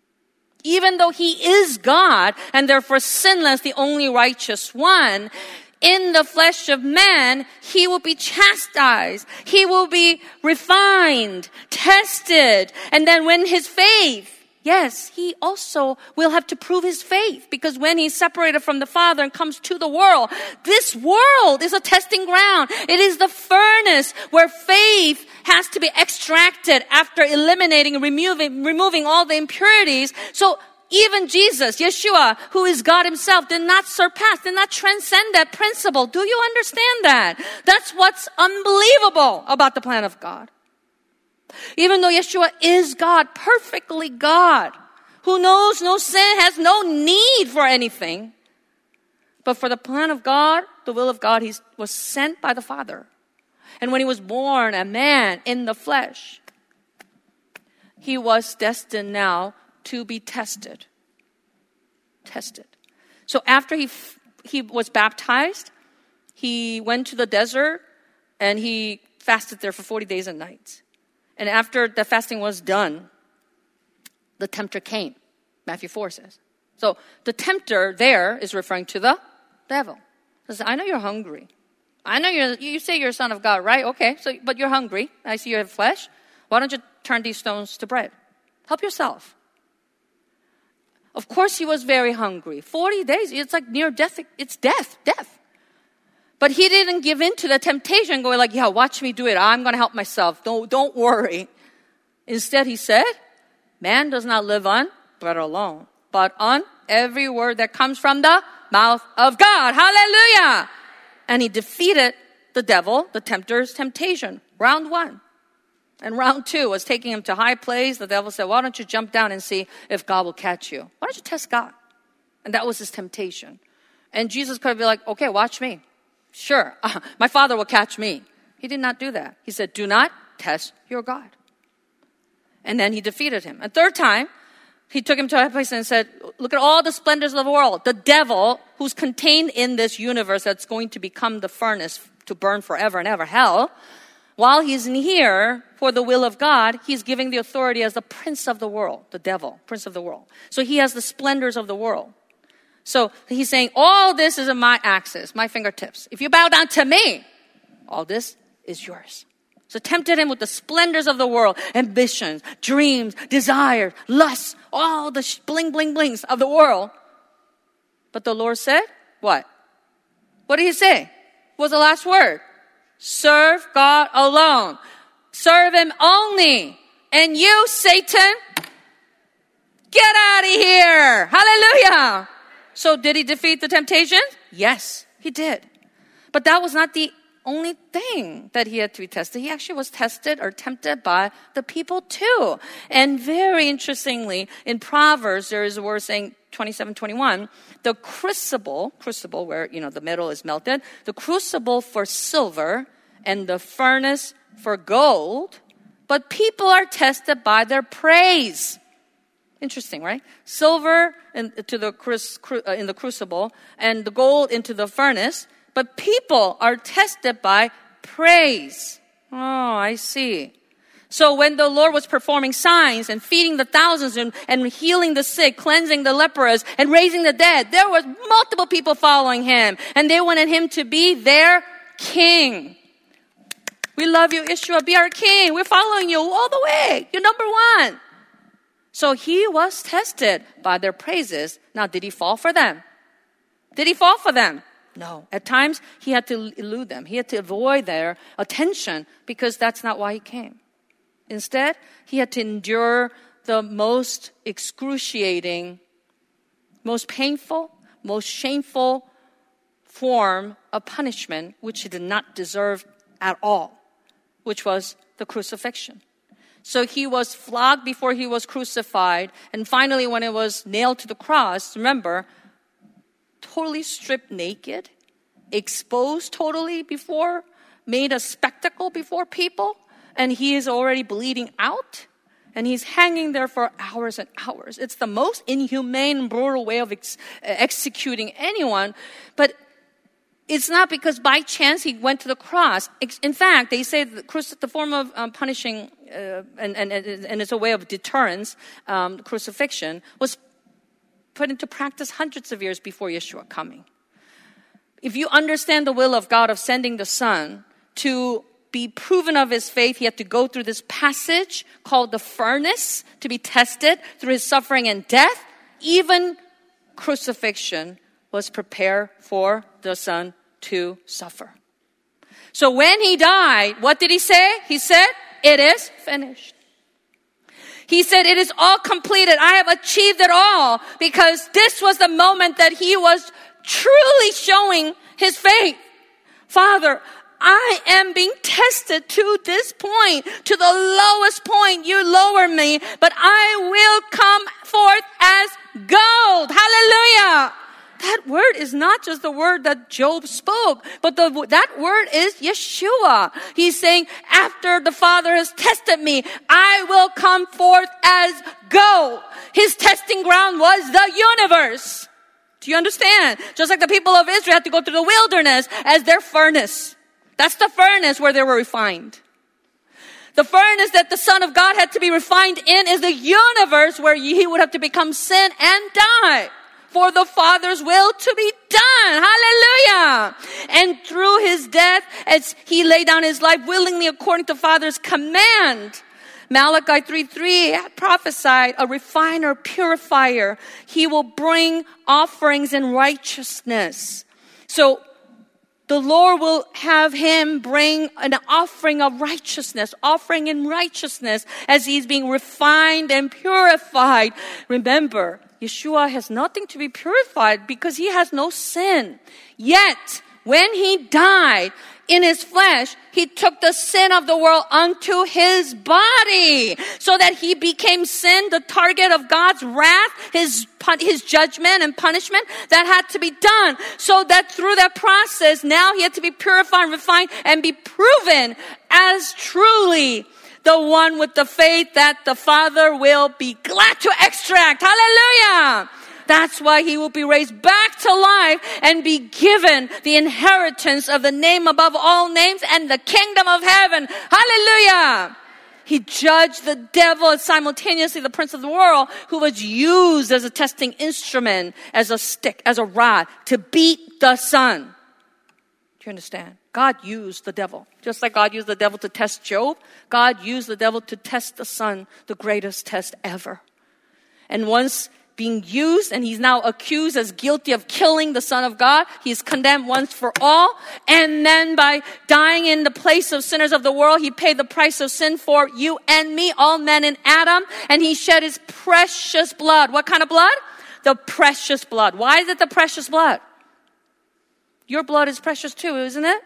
Even though he is God and therefore sinless, the only righteous one, in the flesh of man, he will be chastised. He will be refined, tested. And then when his faith, yes, he also will have to prove his faith, because when he's separated from the Father and comes to the world, this world is a testing ground. It is the furnace where faith has to be extracted after eliminating and removing, removing all the impurities. So even Jesus, Yeshua, who is God himself, did not surpass, did not transcend that principle. Do you understand that? That's what's unbelievable about the plan of God. Even though Yeshua is God, perfectly God, who knows no sin, has no need for anything. But for the plan of God, the will of God, he was sent by the Father. And when he was born a man in the flesh, he was destined now to be tested. Tested. So after he he was baptized, he went to the desert and he fasted there for forty days and nights. And after the fasting was done, the tempter came. Matthew four says. So the tempter there is referring to the devil. He says, I know you're hungry. I know you're, you say you're a son of God, right? Okay, so but you're hungry. I see you have flesh. Why don't you turn these stones to bread? Help yourself. Of course, he was very hungry. forty days, it's like near death. It's death, death. But he didn't give in to the temptation, going like, yeah, watch me do it. I'm going to help myself. Don't, don't worry. Instead, he said, man does not live on bread alone, but on every word that comes from the mouth of God. Hallelujah. And he defeated the devil, the tempter's temptation. Round one. And round two was taking him to high place. The devil said, why don't you jump down and see if God will catch you? Why don't you test God? And that was his temptation. And Jesus could have been like, okay, watch me. Sure, uh, my Father will catch me. He did not do that. He said, do not test your God. And then he defeated him. A third time, he took him to a high place and said, look at all the splendors of the world. The devil, who's contained in this universe that's going to become the furnace to burn forever and ever, hell, while he's in here for the will of God, he's giving the authority as the prince of the world, the devil, prince of the world. So he has the splendors of the world. So he's saying, all this is in my access, my fingertips. If you bow down to me, all this is yours. So tempted him with the splendors of the world, ambitions, dreams, desires, lusts, all the bling, bling, blings of the world. But the Lord said, what? What did he say? What was the last word? Serve God alone. Serve him only. And you, Satan, get out of here. Hallelujah. So did he defeat the temptation? Yes, he did. But that was not the only thing that he had to be tested. He actually was tested or tempted by the people too. And very interestingly, in Proverbs, there is a word saying, twenty-seven twenty-one, the crucible, crucible where, you know, the metal is melted, the crucible for silver and the furnace for gold, but people are tested by their praise. Interesting, right? Silver in, to the cru- cru- uh, in the crucible and the gold into the furnace, but people are tested by praise. Oh, I see. So when the Lord was performing signs and feeding the thousands and, and healing the sick, cleansing the lepers and raising the dead, there was multiple people following him. And they wanted him to be their king. We love you, Yeshua. Be our king. We're following you all the way. You're number one. So he was tested by their praises. Now, did he fall for them? Did he fall for them? No. At times, he had to elude them. He had to avoid their attention because that's not why he came. Instead, he had to endure the most excruciating, most painful, most shameful form of punishment, which he did not deserve at all, which was the crucifixion. So he was flogged before he was crucified. And finally, when it was nailed to the cross, remember, totally stripped naked, exposed totally before, made a spectacle before people. And he is already bleeding out. And he's hanging there for hours and hours. It's the most inhumane, brutal way of ex- executing anyone. But it's not because by chance he went to the cross. In fact, they say the, cruci- the form of um, punishing, uh, and, and, and it's a way of deterrence, um, crucifixion, was put into practice hundreds of years before Yeshua coming. if you understand the will of God of sending the Son to be proven of his faith, he had to go through this passage called the furnace to be tested through his suffering and death. Even crucifixion was prepared for the Son to suffer. So when he died, what did he say? He said, it is finished. He said, it is all completed. I have achieved it all, because this was the moment that he was truly showing his faith. Father, I am being tested to this point, to the lowest point. You lower me, but I will come forth as gold. Hallelujah. That word is not just the word that Job spoke, but the, that word is Yeshua. He's saying, after the Father has tested me, I will come forth as gold. His testing ground was the universe. Do you understand? Just like the people of Israel had to go through the wilderness as their furnace. That's the furnace where they were refined. The furnace that the Son of God had to be refined in is the universe where he would have to become sin and die for the Father's will to be done. Hallelujah. And through his death, as he laid down his life willingly according to Father's command, Malachi three three prophesied a refiner, purifier. He will bring offerings in righteousness. So the Lord will have him bring an offering of righteousness, offering in righteousness as he's being refined and purified. Remember, Yeshua has nothing to be purified because he has no sin. Yet, when he died in his flesh, he took the sin of the world unto his body so that he became sin, the target of God's wrath, his, his judgment and punishment that had to be done. So that through that process, now he had to be purified, refined, and be proven as truly the one with the faith that the Father will be glad to extract. Hallelujah! That's why he will be raised back to life and be given the inheritance of the name above all names and the kingdom of heaven. Hallelujah! He judged the devil and simultaneously the prince of the world, who was used as a testing instrument, as a stick, as a rod, to beat the Son. Do you understand? God used the devil. Just like God used the devil to test Job, God used the devil to test the Son, the greatest test ever. And once being used, and he's now accused as guilty of killing the Son of God, he's condemned once for all. And then by dying in the place of sinners of the world, he paid the price of sin for you and me, all men in Adam. And he shed his precious blood. What kind of blood? The precious blood. Why is it the precious blood? Your blood is precious too, isn't it?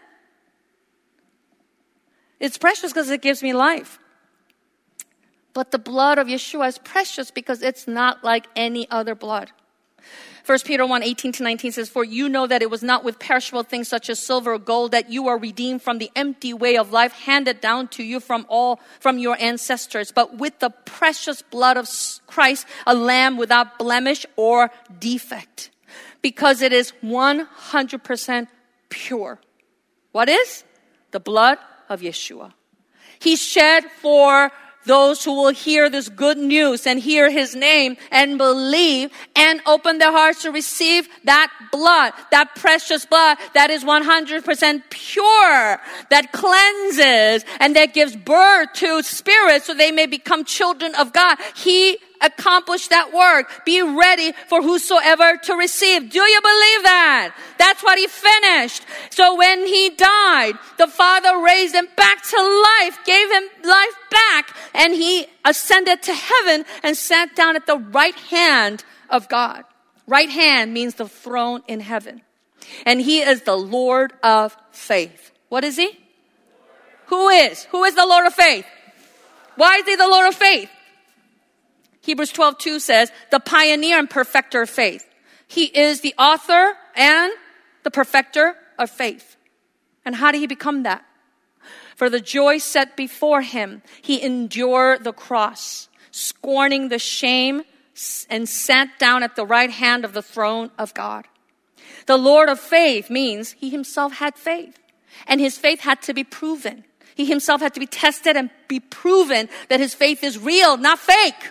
It's precious because it gives me life. But the blood of Yeshua is precious because it's not like any other blood. First Peter one, eighteen to nineteen says, for you know that it was not with perishable things such as silver or gold that you are redeemed from the empty way of life handed down to you from all, from your ancestors, but with the precious blood of Christ, a lamb without blemish or defect, because it is one hundred percent pure. What is? The blood of Yeshua. He shed for those who will hear this good news and hear his name and believe and open their hearts to receive that blood, that precious blood that is one hundred percent pure, that cleanses and that gives birth to spirits so they may become children of God. He accomplished that work. Be ready for whosoever to receive. Do you believe that? That's what he finished. So when he died, the Father raised him back to life, gave him life back, and he ascended to heaven and sat down at the right hand of God. Right hand means the throne in heaven. And he is the Lord of faith. What is he? Who is? Who is the Lord of faith? Why is he the Lord of faith? Hebrews twelve two says, the pioneer and perfecter of faith. He is the author and the perfecter of faith. And how did he become that? For the joy set before him, he endured the cross, scorning the shame, and sat down at the right hand of the throne of God. The Lord of faith means he himself had faith, and his faith had to be proven. He himself had to be tested and be proven that his faith is real, not fake.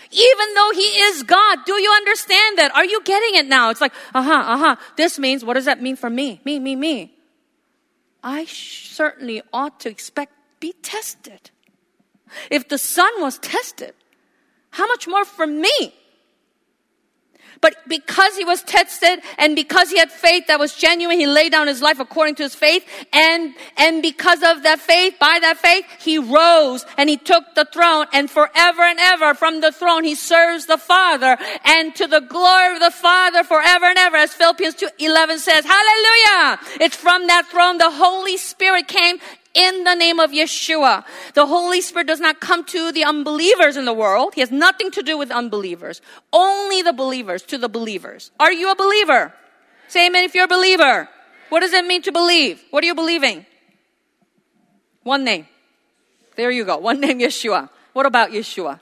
Even though he is God. Do you understand that? Are you getting it now? It's like, uh-huh, uh-huh. This means, what does that mean for me? Me, me, me. I certainly ought to expect be tested. If the Son was tested, how much more for me? But because he was tested and because he had faith that was genuine, he laid down his life according to his faith. And, and because of that faith, by that faith, he rose and he took the throne. And forever and ever from the throne, he serves the Father. And to the glory of the Father forever and ever, as Philippians two eleven says, hallelujah! It's from that throne the Holy Spirit came in the name of Yeshua. The Holy Spirit does not come to the unbelievers in the world. He has nothing to do with unbelievers. Only the believers to the believers. Are you a believer? Say amen if you're a believer. What does it mean to believe? What are you believing? One name. There you go. One name, Yeshua. What about Yeshua?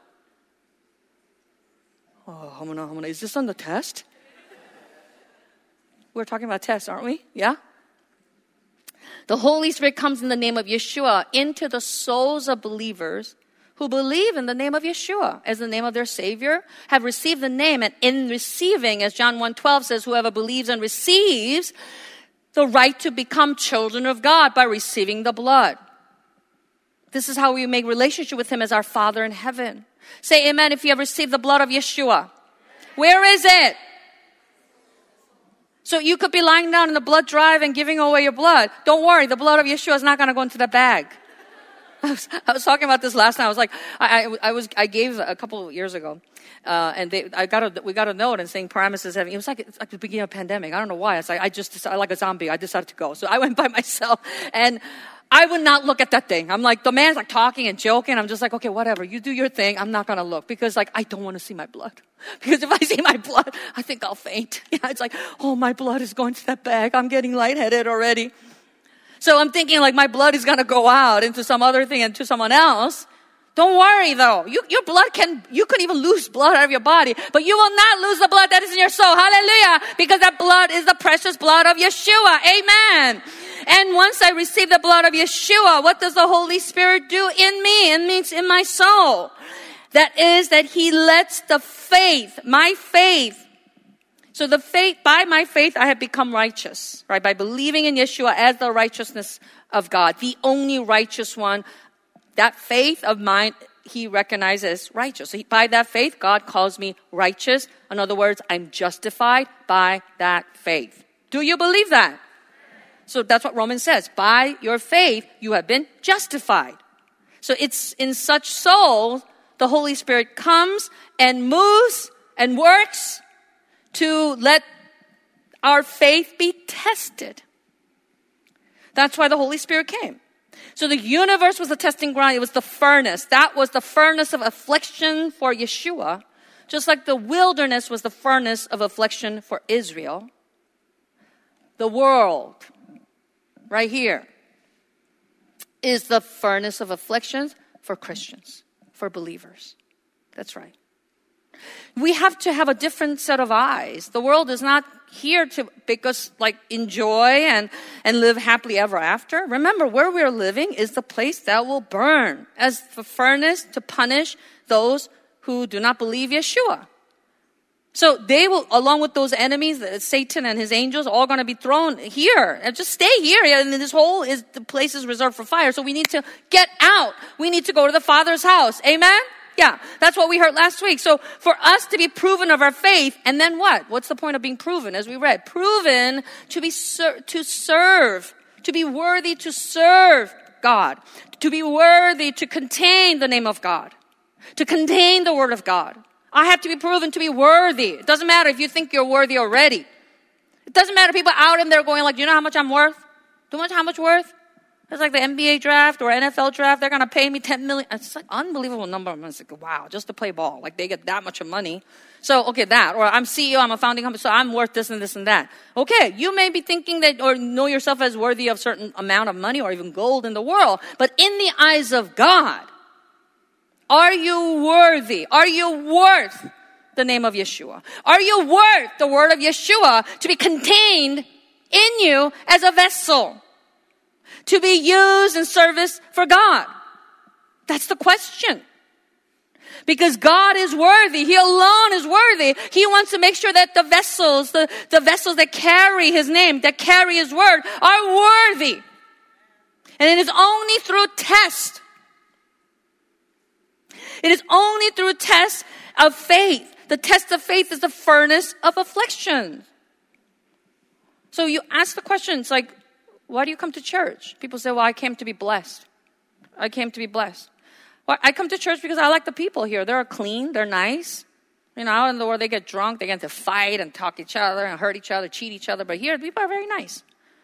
Oh, Hamana, Hamana. Is this on the test? We're talking about tests, aren't we? Yeah? The Holy Spirit comes in the name of Yeshua into the souls of believers who believe in the name of Yeshua as the name of their Savior, have received the name, and in receiving, as John one twelve says, whoever believes and receives the right to become children of God by receiving the blood. This is how we make relationship with Him as our Father in heaven. Say amen if you have received the blood of Yeshua. Where is it? So you could be lying down in the blood drive and giving away your blood. Don't worry, the blood of Yeshua is not going to go into the bag. I was, I was talking about this last night. I was like, I, I, I was, I gave a couple of years ago, uh, and they, I got a, we got a note and saying Paramus is having. It was like it's like the beginning of the pandemic. I don't know why. It's like I just decided, like a zombie. I decided to go. So I went by myself, and I would not look at that thing. I'm like, the man's like talking and joking. I'm just like, okay, whatever. You do your thing. I'm not going to look because like, I don't want to see my blood. Because if I see my blood, I think I'll faint. Yeah, it's like, oh, my blood is going to that bag. I'm getting lightheaded already. So I'm thinking like my blood is going to go out into some other thing and to someone else. Don't worry though. You, your blood can, you could even lose blood out of your body, but you will not lose the blood that is in your soul. Hallelujah. Because that blood is the precious blood of Yeshua. Amen. And once I receive the blood of Yeshua, what does the Holy Spirit do in me? It means in my soul. That is that He lets the faith, my faith. So the faith, by my faith, I have become righteous, right? By believing in Yeshua as the righteousness of God, the only righteous one. That faith of mine, He recognizes righteous. So he, by that faith, God calls me righteous. In other words, I'm justified by that faith. Do you believe that? So that's what Romans says. By your faith, you have been justified. So it's in such souls, the Holy Spirit comes and moves and works to let our faith be tested. That's why the Holy Spirit came. So the universe was the testing ground. It was the furnace. That was the furnace of affliction for Yeshua. Just like the wilderness was the furnace of affliction for Israel. The world, right here, is the furnace of afflictions for Christians, for believers. That's right. We have to have a different set of eyes. The world is not here to make us like enjoy and, and live happily ever after. Remember, where we're living is the place that will burn as the furnace to punish those who do not believe Yeshua. So they will, along with those enemies, Satan and his angels, all going to be thrown here. And just stay here. And this whole is the place is reserved for fire. So we need to get out. We need to go to the Father's house. Amen? Yeah, that's what we heard last week. So for us to be proven of our faith, and then what? What's the point of being proven, as we read? Proven to be ser- to serve, to be worthy to serve God, to be worthy to contain the name of God, to contain the word of God. I have to be proven to be worthy. It doesn't matter if you think you're worthy already. It doesn't matter people out in there going like, do you know how much I'm worth? Do you know how much worth? It's like the N B A draft or N F L draft. They're going to pay me ten million dollars. It's like an unbelievable number. I'm like, wow, just to play ball. Like they get that much of money. So, okay, that. Or I'm C E O, I'm a founding company, so I'm worth this and this and that. Okay, you may be thinking that or know yourself as worthy of a certain amount of money or even gold in the world. But in the eyes of God, are you worthy? Are you worth the name of Yeshua? Are you worth the word of Yeshua to be contained in you as a vessel? To be used in service for God? That's the question. Because God is worthy. He alone is worthy. He wants to make sure that the vessels, the, the vessels that carry His name, that carry His word, are worthy. And it is only through test. It is only through test of faith. The test of faith is the furnace of affliction. So you ask the question, it's like, why do you come to church? People say, well, I came to be blessed. I came to be blessed. Well, I come to church because I like the people here. They're clean. They're nice. You know, out in the world, they get drunk. They get to fight and talk each other and hurt each other, cheat each other. But here, people are very nice.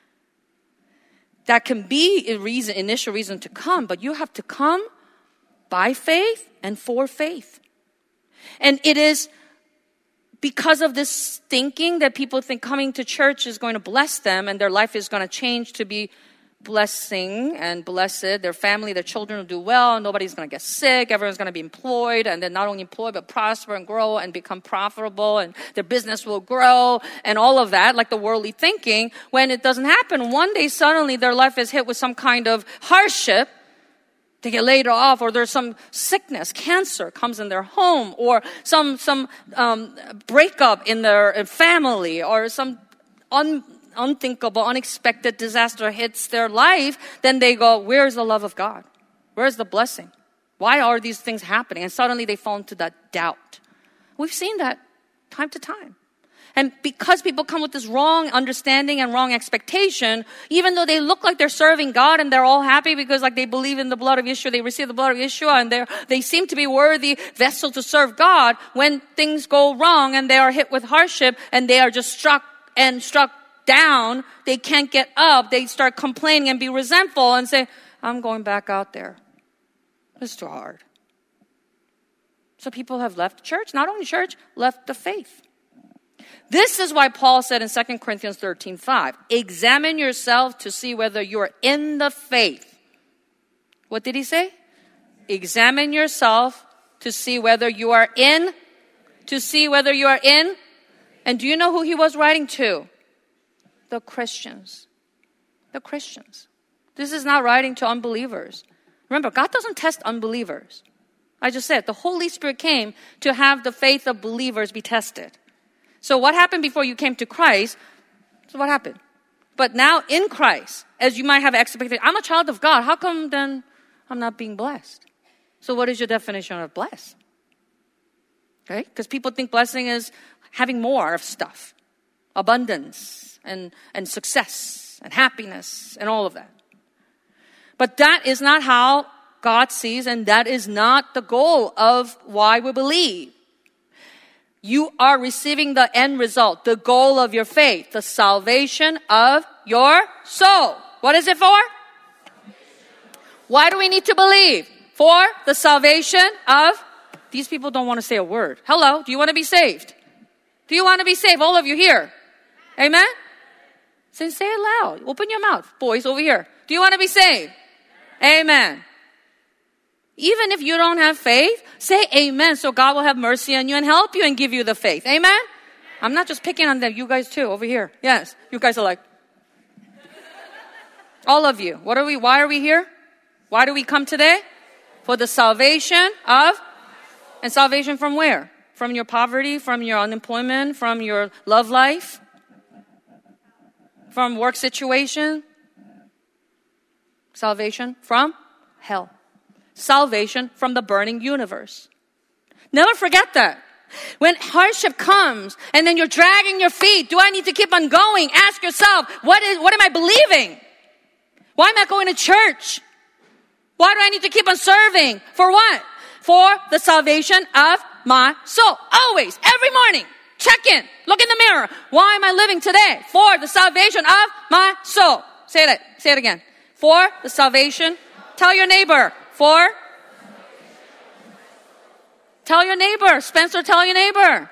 That can be a reason, initial reason to come. But you have to come by faith and for faith. And it is because of this thinking that people think coming to church is going to bless them and their life is going to change to be blessing and blessed. Their family, their children will do well. Nobody's going to get sick. Everyone's going to be employed. And then not only employed, but prosper and grow and become profitable. And their business will grow and all of that, like the worldly thinking. When it doesn't happen, one day suddenly their life is hit with some kind of hardship. They get laid off, or there's some sickness, cancer comes in their home, or some some um, breakup in their family, or some un, unthinkable, unexpected disaster hits their life. Then they go, where's the love of God? Where's the blessing? Why are these things happening? And suddenly they fall into that doubt. We've seen that time to time. And because people come with this wrong understanding and wrong expectation, even though they look like they're serving God and they're all happy because like they believe in the blood of Yeshua, they receive the blood of Yeshua, and they they seem to be worthy vessels to serve God, when things go wrong and they are hit with hardship and they are just struck and struck down, they can't get up, they start complaining and be resentful and say, I'm going back out there. It's too hard. So people have left church, not only church, left the faith. This is why Paul said in Second Corinthians thirteen five, examine yourself to see whether you are in the faith. What did he say? Examine yourself to see whether you are in, to see whether you are in. And do you know who he was writing to? The Christians. The Christians. This is not writing to unbelievers. Remember, God doesn't test unbelievers. I just said the Holy Spirit came to have the faith of believers be tested. So what happened before you came to Christ? So what happened? But now in Christ, as you might have expectation, I'm a child of God. How come then I'm not being blessed? So what is your definition of blessed? Okay? Because people think blessing is having more of stuff. Abundance and, and success and happiness and all of that. But that is not how God sees, and that is not the goal of why we believe. You are receiving the end result, the goal of your faith, the salvation of your soul. What is it for? Why do we need to believe? For the salvation of, these people don't want to say a word. Hello, do you want to be saved? Do you want to be saved? All of you here. Amen? Say, say it loud. Open your mouth. Boys over here. Do you want to be saved? Amen. Even if you don't have faith, say amen, so God will have mercy on you and help you and give you the faith. Amen? I'm not just picking on them. You guys too, over here. Yes. You guys are like, all of you. What are we, why are we here? Why do we come today? For the salvation of, and salvation from where? From your poverty, from your unemployment, from your love life, from work situation. Salvation from hell. Salvation from the burning universe. Never forget that. When hardship comes and then you're dragging your feet, do I need to keep on going? Ask yourself, what is, what am I believing? Why am I going to church? Why do I need to keep on serving? For what? For the salvation of my soul. Always, every morning, check in, look in the mirror. Why am I living today? For the salvation of my soul. Say that. Say it again. For the salvation. Tell your neighbor. For? Tell your neighbor. Spencer, tell your neighbor.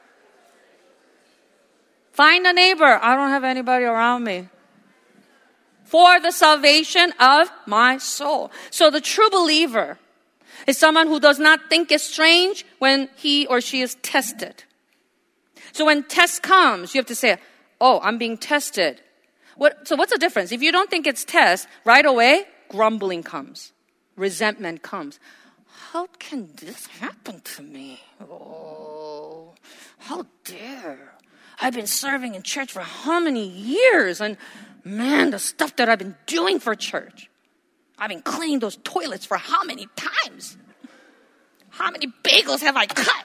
Find a neighbor. I don't have anybody around me. For the salvation of my soul. So the true believer is someone who does not think it's strange when he or she is tested. So when test comes, you have to say, oh, I'm being tested. What, so what's the difference? If you don't think it's test, right away, grumbling comes. Resentment comes. how can this happen to me? Oh, how dare. I've been serving in church for how many years? And man, the stuff that I've been doing for church. I've been cleaning those toilets for how many times? How many bagels have I cut?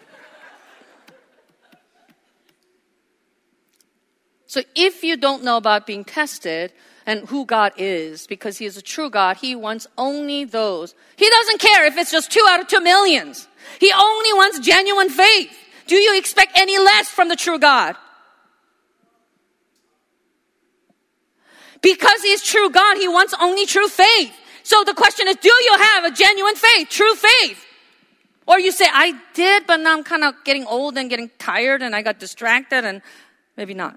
So if you don't know about being tested and who God is, because He is a true God, He wants only those. He doesn't care if it's just two out of two millions. He only wants genuine faith. Do you expect any less from the true God? Because He's true God, He wants only true faith. So the question is, do you have a genuine faith, true faith? Or you say, I did, but now I'm kind of getting old and getting tired and I got distracted and maybe not.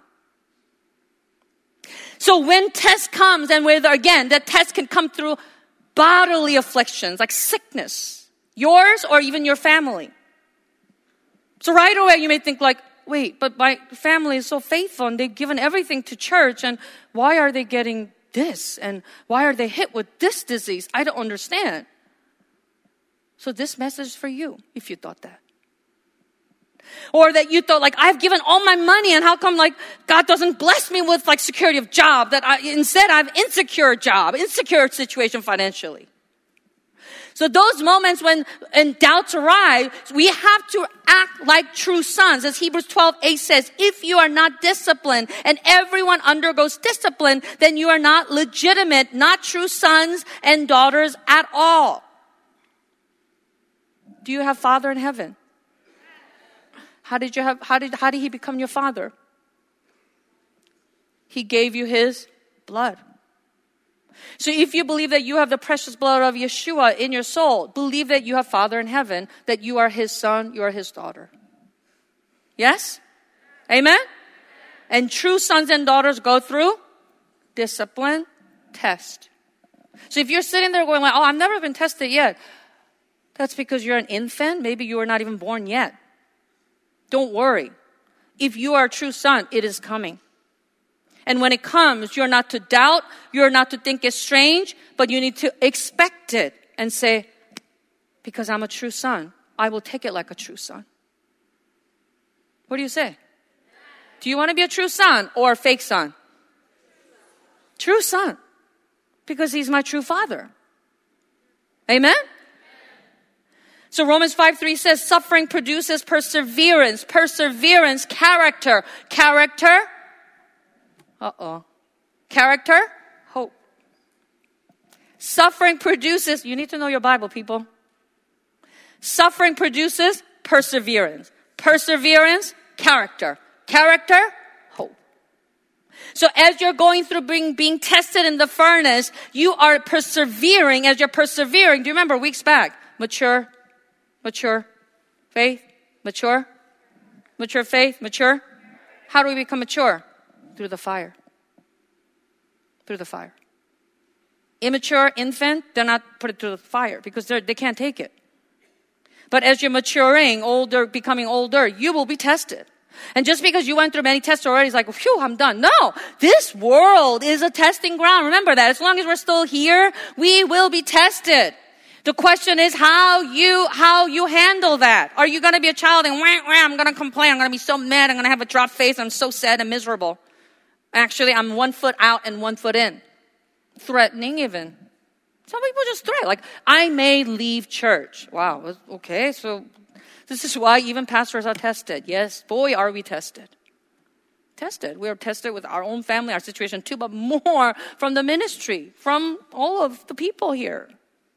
So when test comes, and whether, again, that test can come through bodily afflictions like sickness, yours or even your family. So right away you may think like, wait, but my family is so faithful and they've given everything to church, and why are they getting this? And why are they hit with this disease? I don't understand. So this message is for you if you thought that. Or that you thought like, I've given all my money and how come like God doesn't bless me with like security of job, that I, instead I have insecure job, insecure situation financially. So those moments when and doubts arise, we have to act like true sons. As Hebrews twelve eight says, if you are not disciplined and everyone undergoes discipline, then you are not legitimate, not true sons and daughters at all. Do you have Father in heaven? How did you have, how did, how did He become your Father? He gave you His blood. So if you believe that you have the precious blood of Yeshua in your soul, believe that you have Father in heaven, that you are His son, you are His daughter. Yes? Amen? And true sons and daughters go through discipline, test. So if you're sitting there going like, oh, I've never been tested yet, that's because you're an infant. Maybe you are not even born yet. Don't worry. If you are a true son, it is coming. And when it comes, you're not to doubt, you're not to think it's strange, but you need to expect it and say, because I'm a true son, I will take it like a true son. What do you say? Do you want to be a true son or a fake son? True son. Because He's my true Father. Amen? So Romans five three says, suffering produces perseverance. Perseverance, character. Character, uh-oh. Character, hope. Suffering produces, you need to know your Bible, people. Suffering produces perseverance. Perseverance, character. Character, hope. So as you're going through being, being tested in the furnace, you are persevering. As you're persevering, do you remember weeks back? Mature. Mature faith, mature, mature faith, mature. How do we become mature? Through the fire. Through the fire. Immature infant, they're not put it through the fire because they they can't take it. But as you're maturing, older, becoming older, you will be tested. And just because you went through many tests already, it's like, phew, I'm done. No, this world is a testing ground. Remember that. As long as we're still here, we will be tested. The question is how you, how you handle that. Are you going to be a child and wah, wah, I'm going to complain. I'm going to be so mad. I'm going to have a drop face. I'm so sad and miserable. Actually, I'm one foot out and one foot in. Threatening even. Some people just threaten. Like, I may leave church. Wow. Okay. So this is why even pastors are tested. Yes. Boy, are we tested. Tested. We are tested with our own family, our situation too, but more from the ministry, from all of the people here.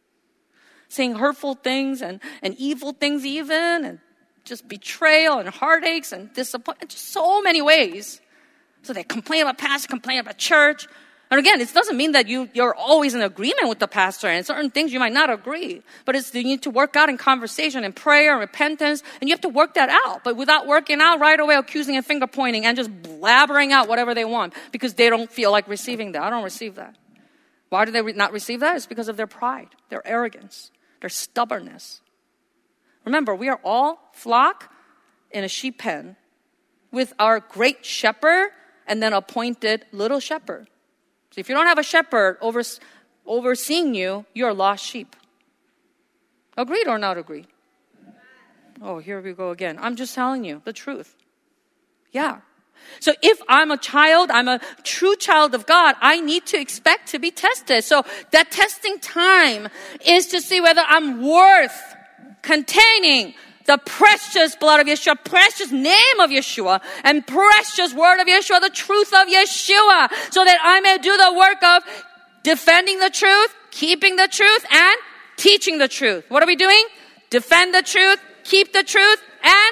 Saying hurtful things and, and evil things even, and just betrayal and heartaches and disappointment, just so many ways. So they complain about pastor, complain about church. And again, it doesn't mean that you, you're always in agreement with the pastor, and certain things you might not agree. But it's you need to work out in conversation and prayer and repentance, and you have to work that out. But without working out, right away accusing and finger pointing and just blabbering out whatever they want because they don't feel like receiving that. I don't receive that. Why do they re- not receive that? It's because of their pride, their arrogance, their stubbornness. Remember, we are all flock in a sheep pen with our great shepherd and then appointed little shepherd. So if you don't have a shepherd over, overseeing you, you're lost sheep. Agreed or not agreed? Oh, here we go again. I'm just telling you the truth. Yeah. So if I'm a child, I'm a true child of God, I need to expect to be tested. So that testing time is to see whether I'm worth containing the precious blood of Yeshua, precious name of Yeshua, and precious word of Yeshua, the truth of Yeshua, so that I may do the work of defending the truth, keeping the truth, and teaching the truth. What are we doing? Defend the truth, keep the truth, and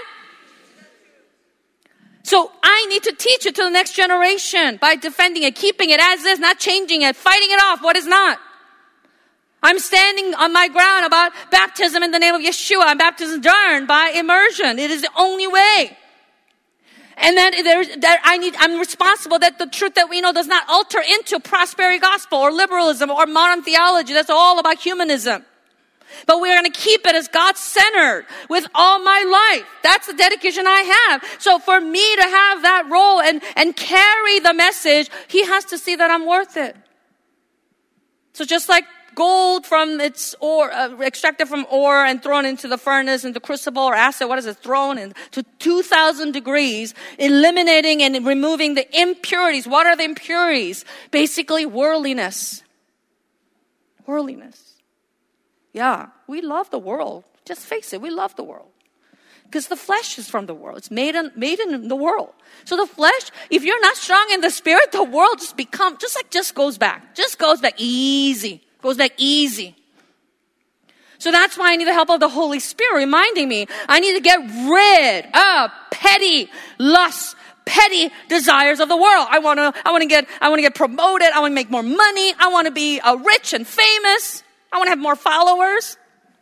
so I need to teach it to the next generation by defending it, keeping it as is, not changing it, fighting it off what is not. I'm standing on my ground about baptism in the name of Yeshua, and baptism done by immersion. It is the only way. And then there's, there, I need, I'm responsible that the truth that we know does not alter into prosperity gospel or liberalism or modern theology. That's all about humanism. But we're going to keep it as God-centered with all my life. That's the dedication I have. So for me to have that role and, and carry the message, he has to see that I'm worth it. So just like gold from its ore, uh, extracted from ore and thrown into the furnace, into crucible or acid, what is it? Thrown into two thousand degrees, eliminating and removing the impurities. What are the impurities? Basically worldliness. Worldliness. Yeah, we love the world. Just face it, we love the world. Because the flesh is from the world. It's made in, made in the world. So the flesh, if you're not strong in the spirit, the world just become, just like just goes back. Just goes back easy. Goes back easy. So that's why I need the help of the Holy Spirit reminding me I need to get rid of petty lusts, petty desires of the world. I want to, I want to get, I want to get promoted. I want to make more money. I want to be uh, rich and famous. I want to have more followers.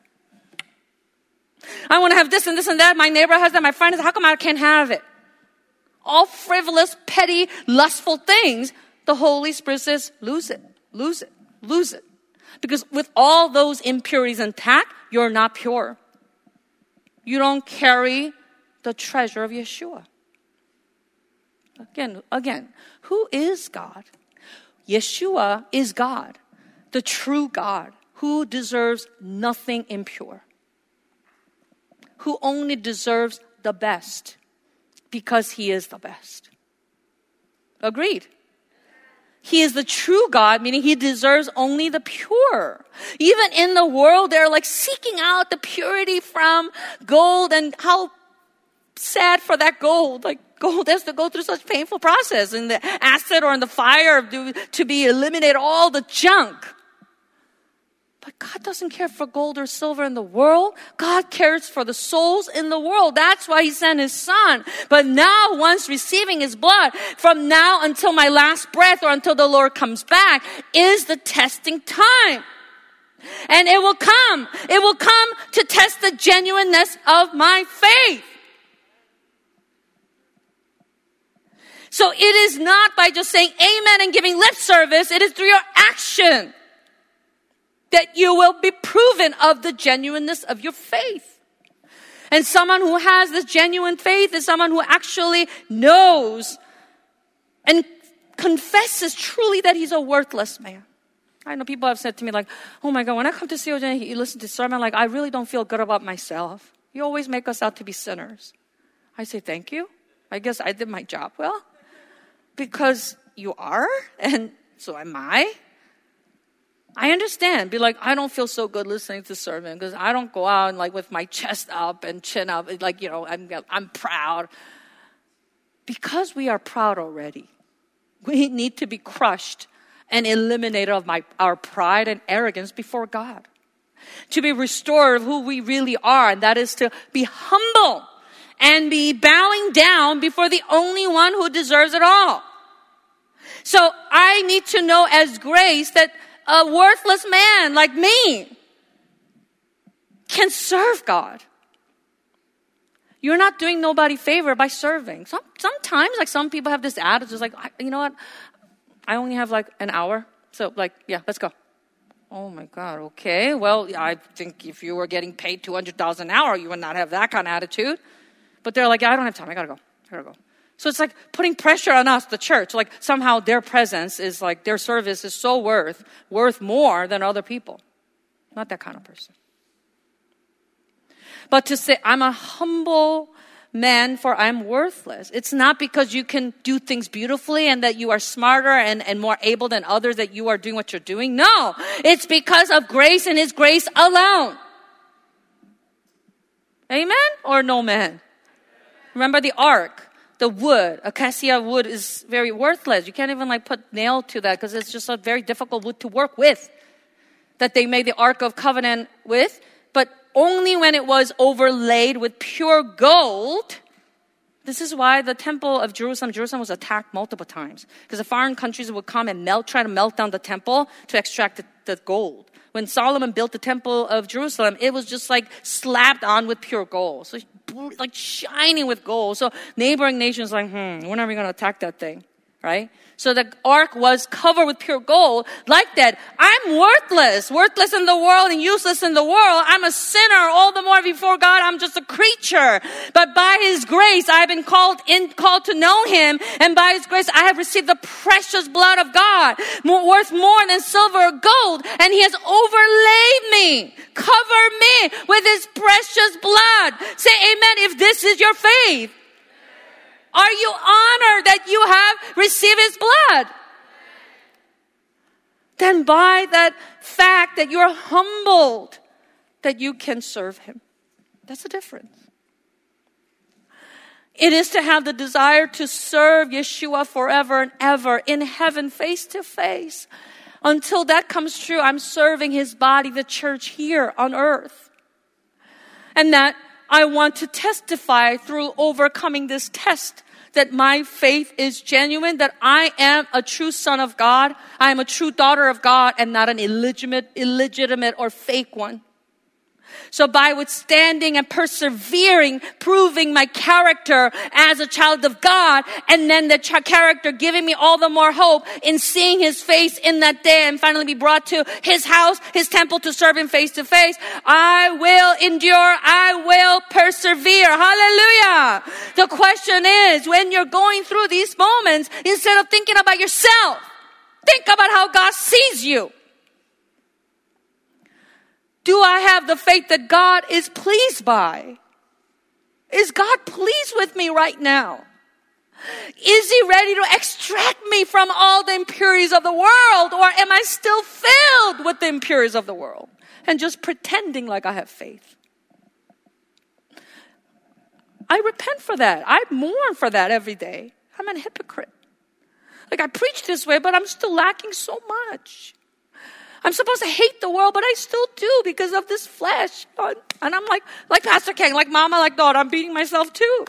I want to have this and this and that. My neighbor has that. My friend has that. How come I can't have it? All frivolous, petty, lustful things. The Holy Spirit says, lose it, lose it, lose it. Because with all those impurities intact, you're not pure. You don't carry the treasure of Yeshua. Again, again, who is God? Yeshua is God, the true God, who deserves nothing impure, who only deserves the best because he is the best. Agreed? He is the true God, meaning he deserves only the pure. Even in the world, they're like seeking out the purity from gold, and how sad for that gold. Like gold has to go through such painful process in the acid or in the fire to, to be eliminate all the junk. But God doesn't care for gold or silver in the world. God cares for the souls in the world. That's why he sent his son. But now, once receiving his blood, from now until my last breath or until the Lord comes back, is the testing time. And it will come. It will come to test the genuineness of my faith. So it is not by just saying amen and giving lip service. It is through your action that you will be proven of the genuineness of your faith. And someone who has this genuine faith is someone who actually knows and confesses truly that he's a worthless man. I know people have said to me like, oh my God, when I come to C O J and you listen to sermon, like I really don't feel good about myself. You always make us out to be sinners. I say, thank you. I guess I did my job well. Because you are, and so am I. I understand. Be like, I don't feel so good listening to sermon because I don't go out and like with my chest up and chin up. Like, you know, I'm, I'm proud. Because we are proud already, we need to be crushed and eliminated of my, our pride and arrogance before God. To be restored of who we really are, and that is to be humble and be bowing down before the only one who deserves it all. So I need to know as grace that a worthless man like me can serve God. You're not doing nobody favor by serving. Some, sometimes, like some people have this attitude, like, you know what? I only have like an hour. So like, yeah, let's go. Oh my God, okay. Well, I think if you were getting paid two hundred dollars an hour, you would not have that kind of attitude. But they're like, yeah, I don't have time. I gotta go. I gotta go. So it's like putting pressure on us, the church. Like somehow their presence is like, their service is so worth, worth more than other people. Not that kind of person. But to say, I'm a humble man, for I'm worthless. It's not because you can do things beautifully and that you are smarter and, and more able than others that you are doing what you're doing. No, it's because of grace and His grace alone. Amen or no man? Remember the ark, the wood, acacia wood is very worthless. You can't even like put nail to that because it's just a very difficult wood to work with. That they made the Ark of Covenant with, but only when it was overlaid with pure gold. This is why the temple of Jerusalem, Jerusalem was attacked multiple times. Because the foreign countries would come and melt, try to melt down the temple to extract the, the gold. When Solomon built the temple of Jerusalem, it was just like slapped on with pure gold. So like shining with gold. So neighboring nations like, hmm, when are we going to attack that thing? Right? So the ark was covered with pure gold. Like that, I'm worthless. Worthless in the world and useless in the world. I'm a sinner. All the more before God, I'm just a creature. But by His grace, I've been called in, called to know Him. And by His grace, I have received the precious blood of God, more, worth more than silver or gold. And He has overlaid me, covered me with His precious blood. Say amen if this is your faith. Are you honored that you have received His blood? Then by that fact that you're humbled, that you can serve Him. That's the difference. It is to have the desire to serve Yeshua forever and ever in heaven, face to face. Until that comes true, I'm serving His body, the church here on earth. And that I want to testify through overcoming this test that my faith is genuine, that I am a true son of God, I am a true daughter of God, and not an illegitimate, illegitimate or fake one. So by withstanding and persevering, proving my character as a child of God, and then the ch- character giving me all the more hope in seeing His face in that day and finally be brought to His house, His temple to serve Him face to face, I will endure, I will persevere. Hallelujah. The question is, when you're going through these moments, instead of thinking about yourself, think about how God sees you. Do I have the faith that God is pleased by? Is God pleased with me right now? Is He ready to extract me from all the impurities of the world? Or am I still filled with the impurities of the world and just pretending like I have faith? I repent for that. I mourn for that every day. I'm a hypocrite. Like I preach this way, but I'm still lacking so much. I'm supposed to hate the world, but I still do because of this flesh. And I'm like, like Pastor King, like mama, like daughter, I'm beating myself too.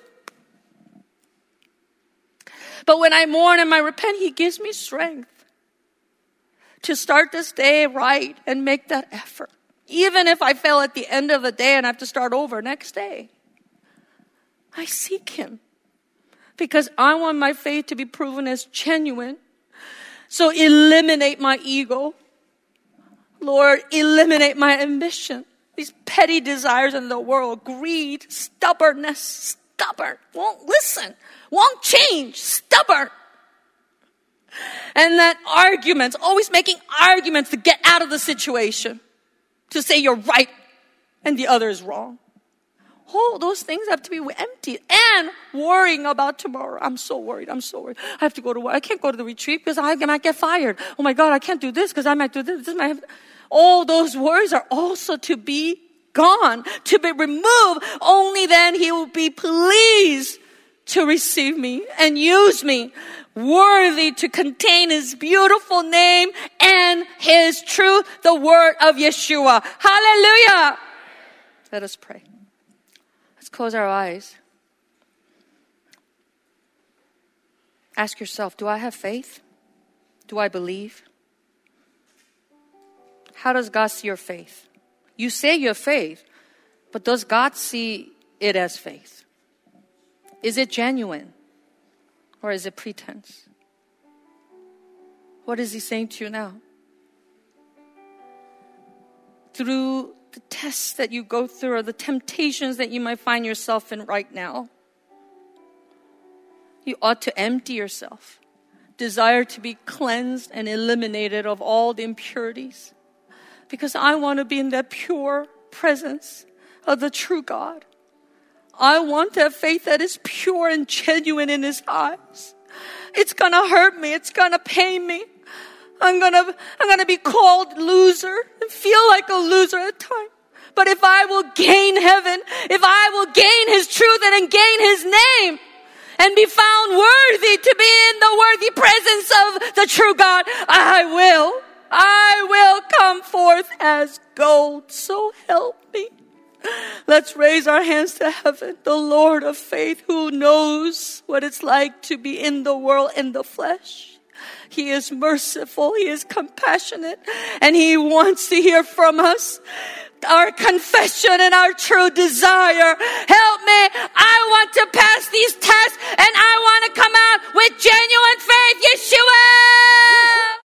But when I mourn and I repent, He gives me strength to start this day right and make that effort. Even if I fail at the end of the day and I have to start over next day. I seek Him because I want my faith to be proven as genuine. So eliminate my ego. Lord, eliminate my ambition, these petty desires in the world, greed, stubbornness, stubborn, won't listen, won't change, stubborn. And that arguments, always making arguments to get out of the situation, to say you're right and the other is wrong. Oh, those things have to be emptied. And worrying about tomorrow. I'm so worried. I'm so worried. I have to go to work. I can't go to the retreat because I might get fired. Oh my God, I can't do this because I might do this. this might have... All those worries are also to be gone, to be removed. Only then He will be pleased to receive me and use me, worthy to contain His beautiful name and His truth, the word of Yeshua. Hallelujah. Let us pray. Let's close our eyes. Ask yourself, do I have faith? Do I believe? How does God see your faith? You say you have faith, but does God see it as faith? Is it genuine? Or is it pretense? What is He saying to you now? Through the tests that you go through or the temptations that you might find yourself in right now, you ought to empty yourself. Desire to be cleansed and eliminated of all the impurities. Because I want to be in that pure presence. of the true God. I want that faith that is pure and genuine in His eyes. It's gonna hurt me. It's gonna pain me. I'm gonna, I'm gonna be called loser and feel like a loser at times. But if I will gain heaven, if I will gain His truth and gain His name, and be found worthy to be in the worthy presence of the true God, I will, I will come forth as gold. So help me. Let's raise our hands to heaven. The Lord of faith, who knows what it's like to be in the world in the flesh. He is merciful. He is compassionate. And He wants to hear from us our confession and our true desire. Help me. I want to pass these tests and I want to come out with genuine faith. Yeshua!